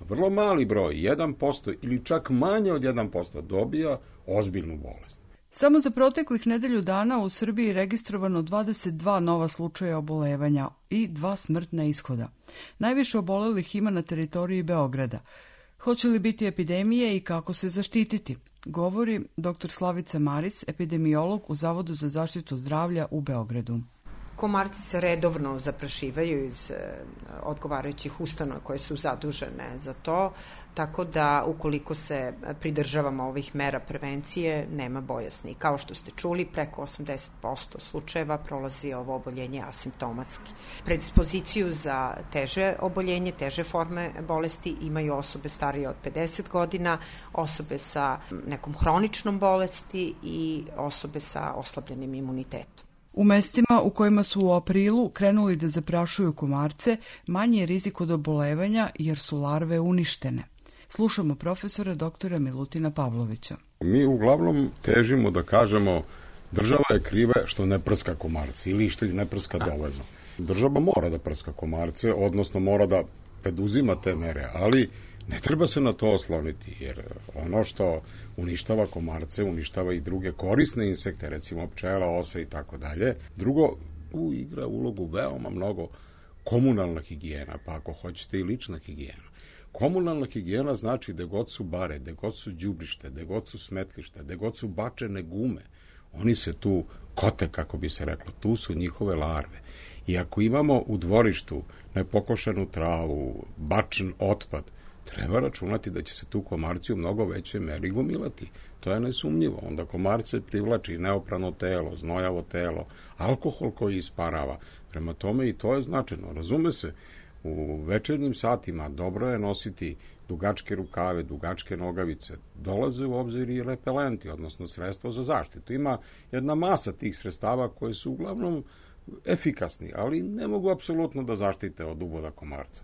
vrlo mali broj, jedan posto ili čak manje od jedan posto dobija ozbiljnu bolest. Samo za proteklih nedelju dana u Srbiji registrovano dvadeset dva nova slučaja obolevanja i dva smrtna ishoda. Najviše obolelih ima na teritoriji Beograda. Hoće li biti epidemije i kako se zaštititi? Govori dr. Slavica Maric, epidemiolog u Zavodu za zaštitu zdravlja u Beogradu. Komarci se redovno zaprašivaju iz odgovarajućih ustanova koje su zadužene za to, tako da ukoliko se pridržavamo ovih mera prevencije, nema bojasni. Kao što ste čuli, preko osamdeset posto slučajeva prolazi ovo oboljenje asimptomatski. Predispoziciju za teže oboljenje, teže forme bolesti imaju osobe starije od pedeset godina, osobe sa nekom hroničnom bolesti i osobe sa oslabljenim imunitetom. U mestima u kojima su u aprilu krenuli da zaprašuju komarce, manji je rizik od obolevanja jer su larve uništene. Slušamo profesora doktora Milutina Pavlovića. Mi uglavnom težimo da kažemo država je kriva što ne prska komarce ili što ih ne prska dovoljno. Država mora da prska komarce, odnosno mora da preduzima te mere, ali ne treba se na to osloniti, jer ono što uništava komarce, uništava i druge korisne insekte, recimo pčela, ose i tako dalje. Drugo, tu igra ulogu veoma mnogo komunalna higijena, pa ako hoćete i lična higijena. Komunalna higijena znači da god su bare, da god su đubrište, da god su smetlište, da god su bačene gume, oni se tu kote, kako bi se reklo, tu su njihove larve. I ako imamo u dvorištu nepokošenu travu, bačen otpad, treba računati da će se tu komarci u mnogo većoj meri gomilati. To je nesumnjivo. Onda komarce privlači neoprano telo, znojavo telo, alkohol koji isparava. Prema tome i to je značajno. Razume se, u večernjim satima dobro je nositi dugačke rukave, dugačke nogavice. Dolaze u obzir i repelenti, odnosno sredstvo za zaštitu. Ima jedna masa tih sredstava koje su uglavnom efikasni, ali ne mogu apsolutno da zaštite od uboda komarca.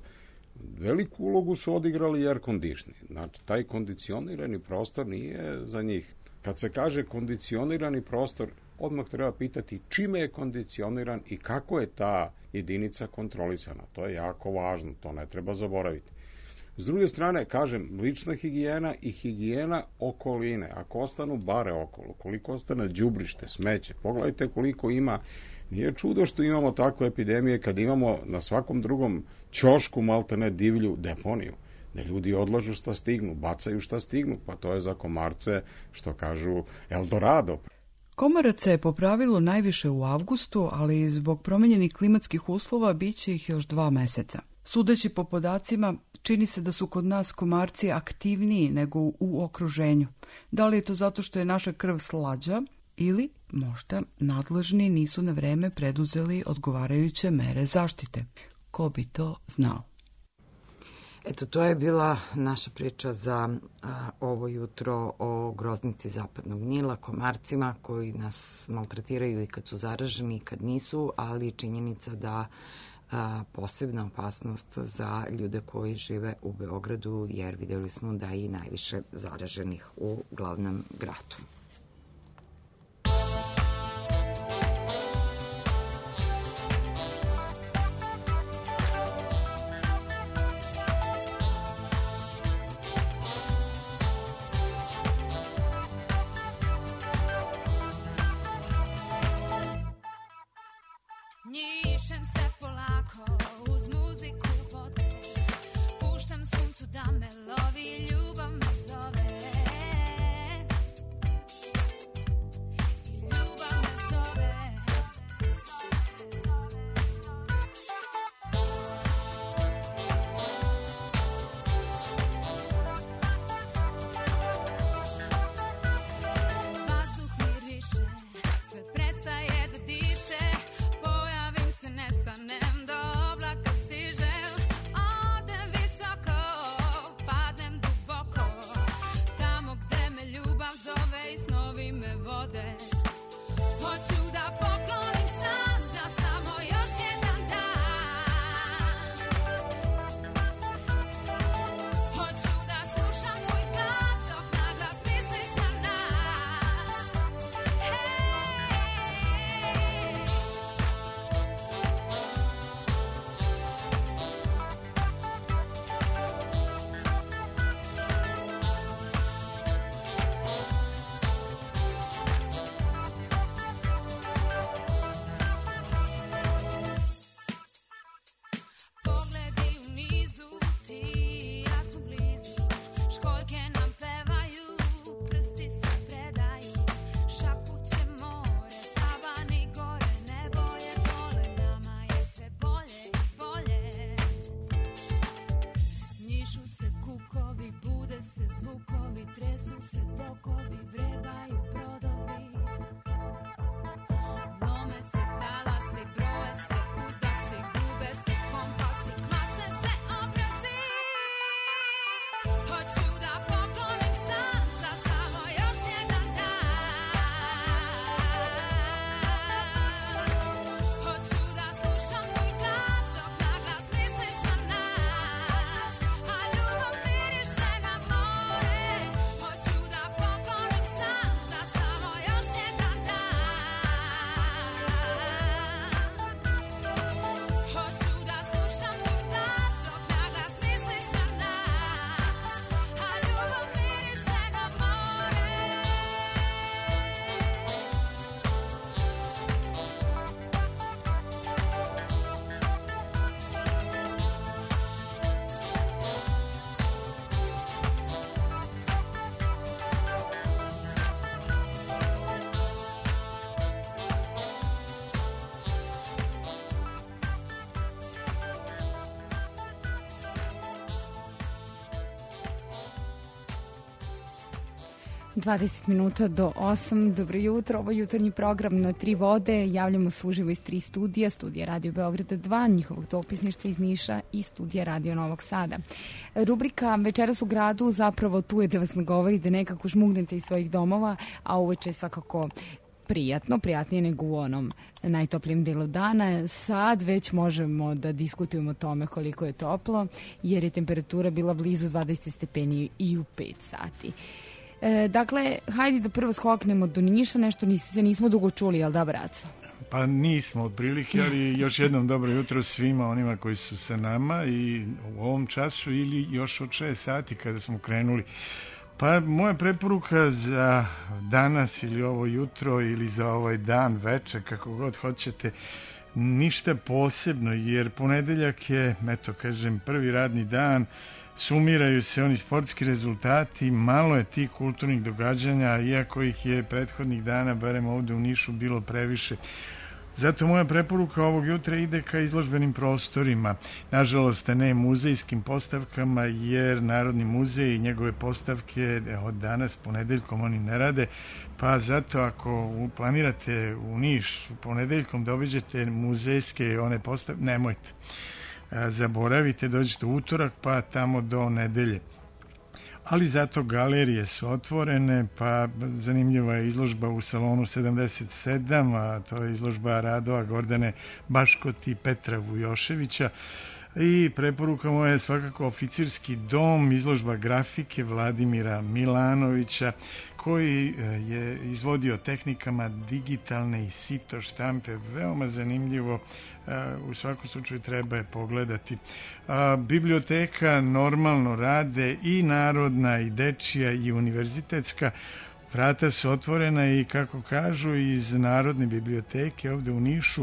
Veliku ulogu su odigrali air conditioning. Znači, taj kondicionirani prostor nije za njih. Kad se kaže kondicionirani prostor, odmah treba pitati čime je kondicioniran i kako je ta jedinica kontrolisana. To je jako važno, to ne treba zaboraviti. S druge strane, kažem, lična higijena i higijena okoline. Ako ostanu bare okolo, koliko ostane đubrište, smeće, pogledajte koliko ima. Nije čudo što imamo takve epidemije kad imamo na svakom drugom ćošku maltene divlju deponiju, da ljudi odlažu šta stignu, bacaju šta stignu, pa to je za komarce, što kažu, Eldorado. Komaraca je po pravilu najviše u avgustu, ali zbog promenjenih klimatskih uslova biće ih još dva meseca. Sudeći po podacima, čini se da su kod nas komarci aktivniji nego u okruženju. Da li je to zato što je naša krv slađa, ili možda nadležni nisu na vreme preduzeli odgovarajuće mere zaštite? Ko bi to znao? Eto, to je bila naša priča za a, ovo jutro o groznici zapadnog Nila, komarcima koji nas maltretiraju i kad su zaraženi i kad nisu, ali činjenica da a, posebna opasnost za ljude koji žive u Beogradu, jer videli smo da je i najviše zaraženih u glavnom gradu. Njišem se polako uz muziku vode, puštam suncu da me lovi, ljubav me zove. se zvukovi, tresu se tokovi, vrebaju brodovi. Lome se talasi, broje se uzdasi, gube se kompasi, kvase se obrazi. Hoću da poklonim san za samo još jedan dan. Hoću da slušam tvoj glas dok na glas misliš na nas, a ljubav miriše na more. Hoću da poklonim san za samo još jedan dan. Hoću da slušam tvoj glas dok na glas misliš na nas, a ljubav miriše na more. dvadeset minuta do osam. Dobro jutro, ovo je jutarnji program na Tri vode. Javljamo se uživo iz tri studija, studija Radio Beograda dva, njihovog dopisništva iz Niša i studija Radio Novog Sada. Rubrika Večeras u gradu zapravo tu je da vas nagovori da nekako žmugnete iz svojih domova, a uveče je svakako prijatno, prijatnije nego u onom najtoplijem delu dana. Sad već možemo da diskutujemo o tome koliko je toplo, jer je temperatura bila blizu dvadeset stepeni i u pet sati. E, dakle, hajde da prvo skoknemo do Niša, nešto nis, se nismo dugo čuli, jel da, braco? Pa nismo otprilike, ali još jednom dobro jutro svima onima koji su sa nama i u ovom času ili još od šest sati kada smo krenuli. Pa moja preporuka za danas ili ovo jutro ili za ovaj dan, večer, kako god hoćete, ništa posebno, jer ponedeljak je, eto kažem, prvi radni dan, sumiraju se oni sportski rezultati, malo je tih kulturnih događanja, iako ih je prethodnih dana, barem ovde u Nišu, bilo previše. Zato moja preporuka ovog jutra ide ka izložbenim prostorima. Nažalost, ne muzejskim postavkama, jer Narodni muzej i njegove postavke od danas, ponedeljkom, oni ne rade. Pa zato ako planirate u Niš ponedeljkom da obiđete muzejske one postavke, nemojte. Zaboravite, dođete u utorak pa tamo do nedelje. Ali zato galerije su otvorene, pa zanimljiva je izložba u salonu sedamdeset sedam, a to je izložba radova Gordane Baškot i Petra Vujoševića. I preporuka moja je svakako Oficirski dom, izložba grafike Vladimira Milanovića, koji je izvodio tehnikama digitalne i sito štampe. Veoma zanimljivo, u svakom slučaju treba je pogledati. Biblioteka normalno rade i narodna i dečija i univerzitetska. Vrata su otvorena i, kako kažu, iz Narodne biblioteke ovde u Nišu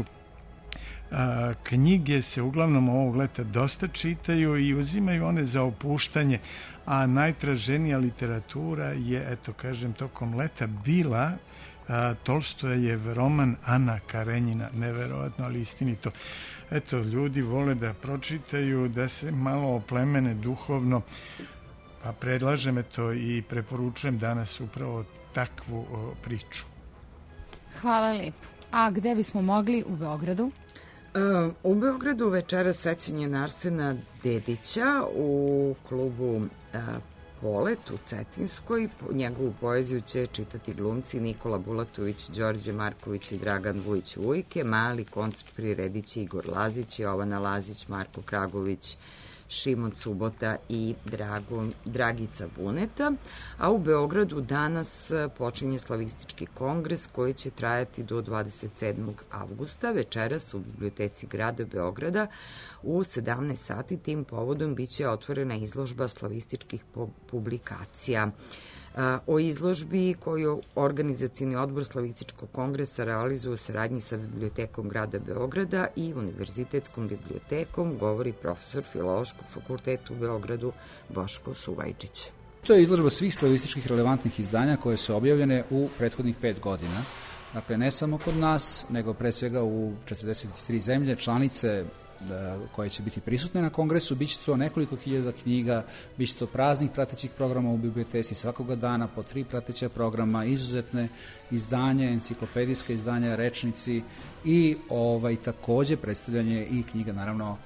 A, knjige se uglavnom ovog leta dosta čitaju i uzimaju one za opuštanje, a najtraženija literatura je, eto kažem, tokom leta bila a, Tolstojev roman Ana Karenjina. Neverovatno, ali istinito. Eto, ljudi vole da pročitaju, da se malo oplemene duhovno, pa predlažem eto i preporučujem danas upravo takvu o, priču. Hvala lijepo. A gde bismo mogli u Beogradu? U Beogradu večera sećanje na Arsena Dedića u klubu Polet u Cetinskoj. Njegovu poeziju će čitati glumci Nikola Bulatović, Đorđe Marković i Dragan Vujić-Vujke. Mali koncert priredići Igor Lazić, Jovana Lazić, Marko Kragović, Šimon Subota i Drago, Dragica Buneta. A u Beogradu danas počinje slavistički kongres koji će trajati do dvadeset sedmog avgusta. Večeras u biblioteci grada Beograda u sedamnaest sati tim povodom biće otvorena izložba slavističkih publikacija. O izložbi koju Organizacioni odbor Slavističkog kongresa realizuje u saradnji sa Bibliotekom grada Beograda i Univerzitetskom bibliotekom govori profesor Filološkog fakulteta u Beogradu Boško Suvajčić. To je izložba svih slavističkih relevantnih izdanja koje su objavljene u prethodnih pet godina. Dakle, ne samo kod nas, nego pre svega u četrdeset tri zemlje, članice koje će biti prisutne na kongresu. Biće to nekoliko hiljada knjiga, biće to praznih pratećih programa u biblioteci svakoga dana, po tri prateća programa, izuzetne izdanja, enciklopedijska izdanja, rečnici i ovaj, takođe predstavljanje i knjiga, naravno,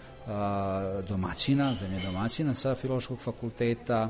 domaćina, zemlje domaćina sa Filološkog fakulteta,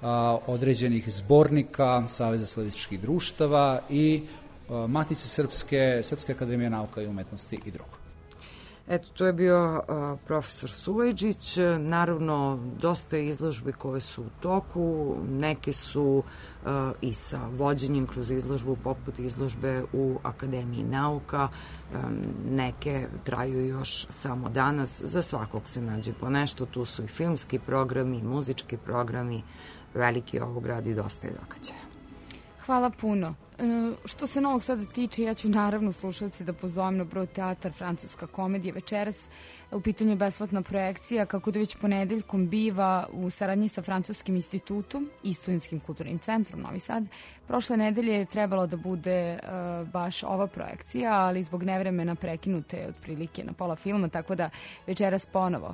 određenih zbornika Saveza slavističkih društava i Matice Srpske, Srpske akademije nauka i umetnosti i drugo. Eto, to je bio uh, profesor Suvajđić. Naravno, dosta je izložbi koje su u toku, neke su uh, i sa vođenjem kroz izložbu, poput izložbe u Akademiji nauka, um, neke traju još samo danas, za svakog se nađe po nešto, tu su i filmski programi, muzički programi, veliki ovog gradi, dosta je događaja. Hvala puno. E, što se Novog Sada tiče, ja ću naravno slušalci da pozovem na Brod teatar, francuska komedija večeras. U pitanju je besplatna projekcija, kako da već ponedeljkom biva u saradnji sa Francuskim institutom i Studentskim kulturnim centrom Novi Sad. Prošle nedelje je trebalo da bude e, baš ova projekcija, ali zbog nevremena prekinute otprilike na pola filma, tako da večeras ponovo.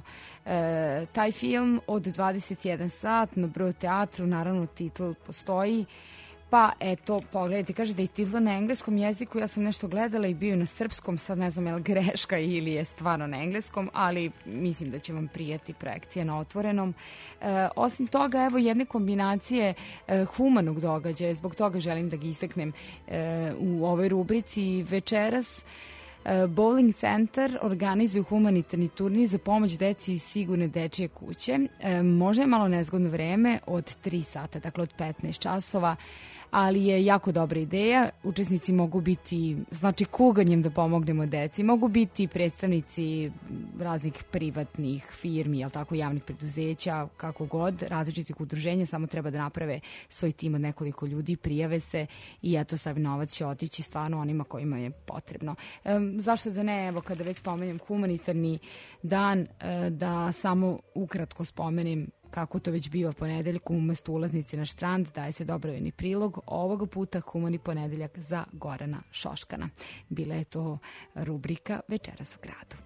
E, taj film od dvadeset jedan sat na Brod teatru, naravno titl postoji. Pa eto, pogledajte, kaže da je titla na engleskom jeziku, ja sam nešto gledala i bio na srpskom, sad ne znam je li greška ili je stvarno na engleskom, ali mislim da će vam prijati projekcija na otvorenom. E, osim toga, evo jedne kombinacije e, humanog događaja, zbog toga želim da ga istaknem e, u ovoj rubrici večeras. Bowling Center organizuju humanitarni turnir za pomoć deci iz Sigurne dečije kuće. E, možda je malo nezgodno vreme od tri sata, dakle od petnaest časova, ali je jako dobra ideja. Učesnici mogu biti, znači kuganjem da pomognemo deci, mogu biti predstavnici raznih privatnih firmi, jel tako, javnih preduzeća, kako god, različitih udruženja, samo treba da naprave svoj tim od nekoliko ljudi, prijave se i eto sav novac će otići stvarno onima kojima je potrebno. E, zašto da ne, evo kada već spomenjem humanitarni dan, e, da samo ukratko spomenem kako to već biva ponedeljkom, umesto ulaznici na štrand daje se dobrovoljni prilog, ovoga puta humani ponedeljak za Gorana Šoškana. Bila je to rubrika Večeras u gradu.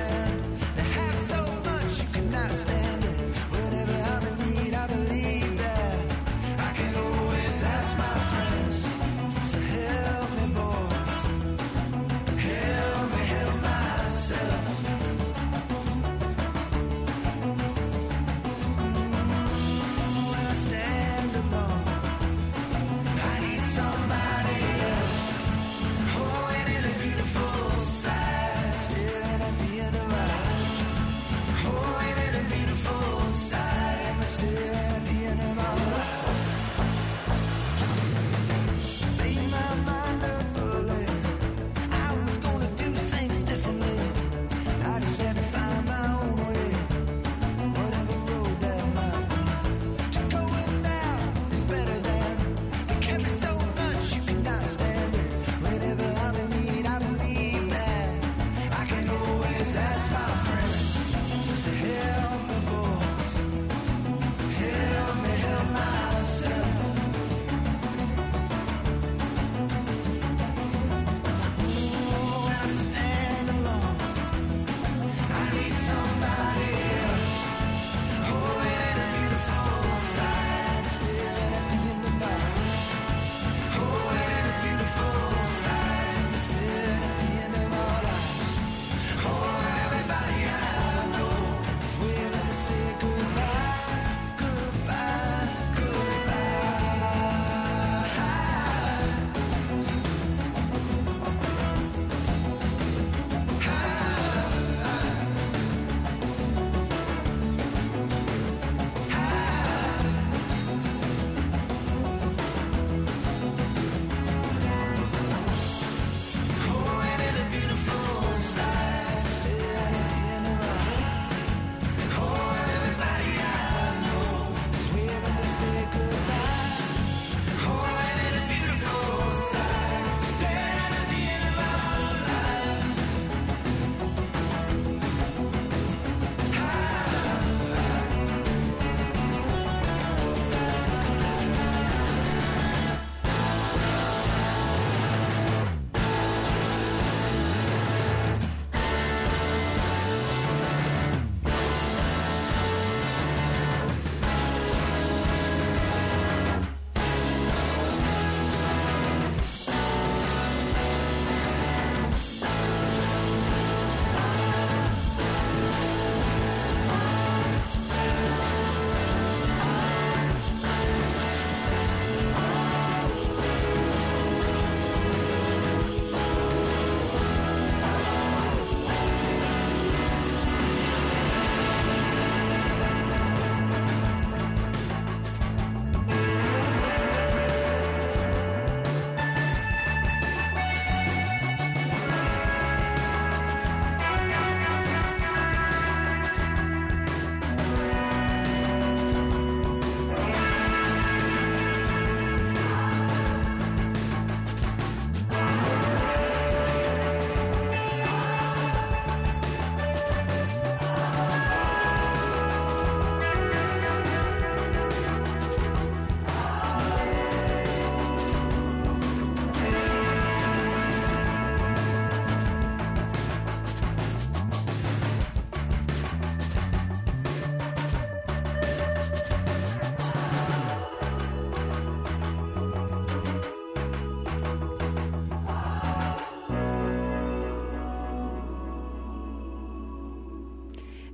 Stand it. Whenever I'm in need, I believe that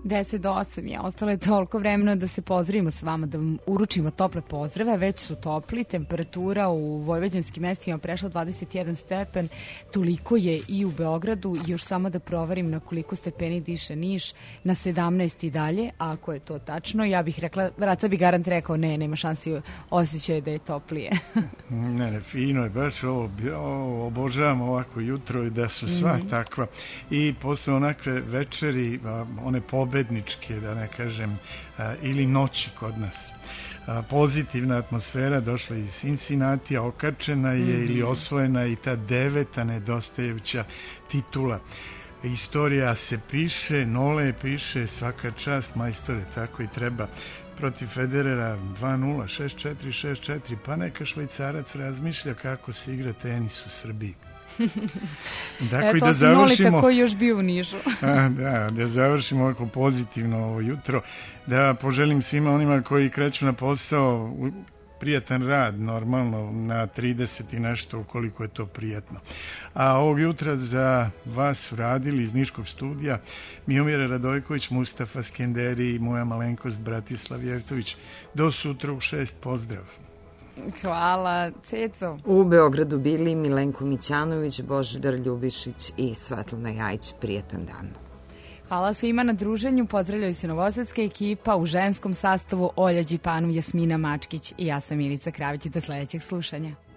deset do osam je. Ostalo je toliko vremena da se pozdravimo s vama, da vam uručimo tople pozdrave. Već su topli, temperatura u vojvođanskim mestima prešla dvadeset jedan stepen. Toliko je i u Beogradu. Još samo da provarim na koliko stepeni diše Niš. Na sedamnaest i dalje, a ako je to tačno, ja bih rekla, Raca bi garant rekao, ne, nema šansi, osjećaj da je toplije. Ne, ne, fino je, baš ovo, ovo obožavam ovako jutro i da su sva mm-hmm. takva. I posle onakve večeri, one pobedničke, da ne kažem, ili noći kod nas. Pozitivna atmosfera došla iz Cincinnatija, okačena je mm-hmm. ili osvojena i ta deveta nedostajuća titula. Istorija se piše, Nole piše, svaka čast, majstore, tako i treba. Protiv Federera dva nula, šest četiri, šest četiri, pa neka Švajcarac razmišlja kako se igra tenis u Srbiji. Dakle, e, to da si Nolita koji još bio u Nišu. a, da, da završimo ovako pozitivno ovo jutro, da poželim svima onima koji kreću na posao prijatan rad, normalno na trideset i nešto, ukoliko je to prijatno. A ovog jutra za vas su radili iz Niškog studija Miomir Radojković, Mustafa Skenderi i moja malenkost Bratislav Jevtović. Do sutra u šest, pozdrav. Hvala, Ceco. U Beogradu bili Milenko Mićanović, Božidar Ljubišić i Svetlana Jajić. Prijetan dan. Hvala svima na druženju, pozdravljaju se novosadska ekipa u ženskom sastavu Olja Đipanu, Jasmina Mačkić i ja sam Milica Kravić. Do sledećeg slušanja.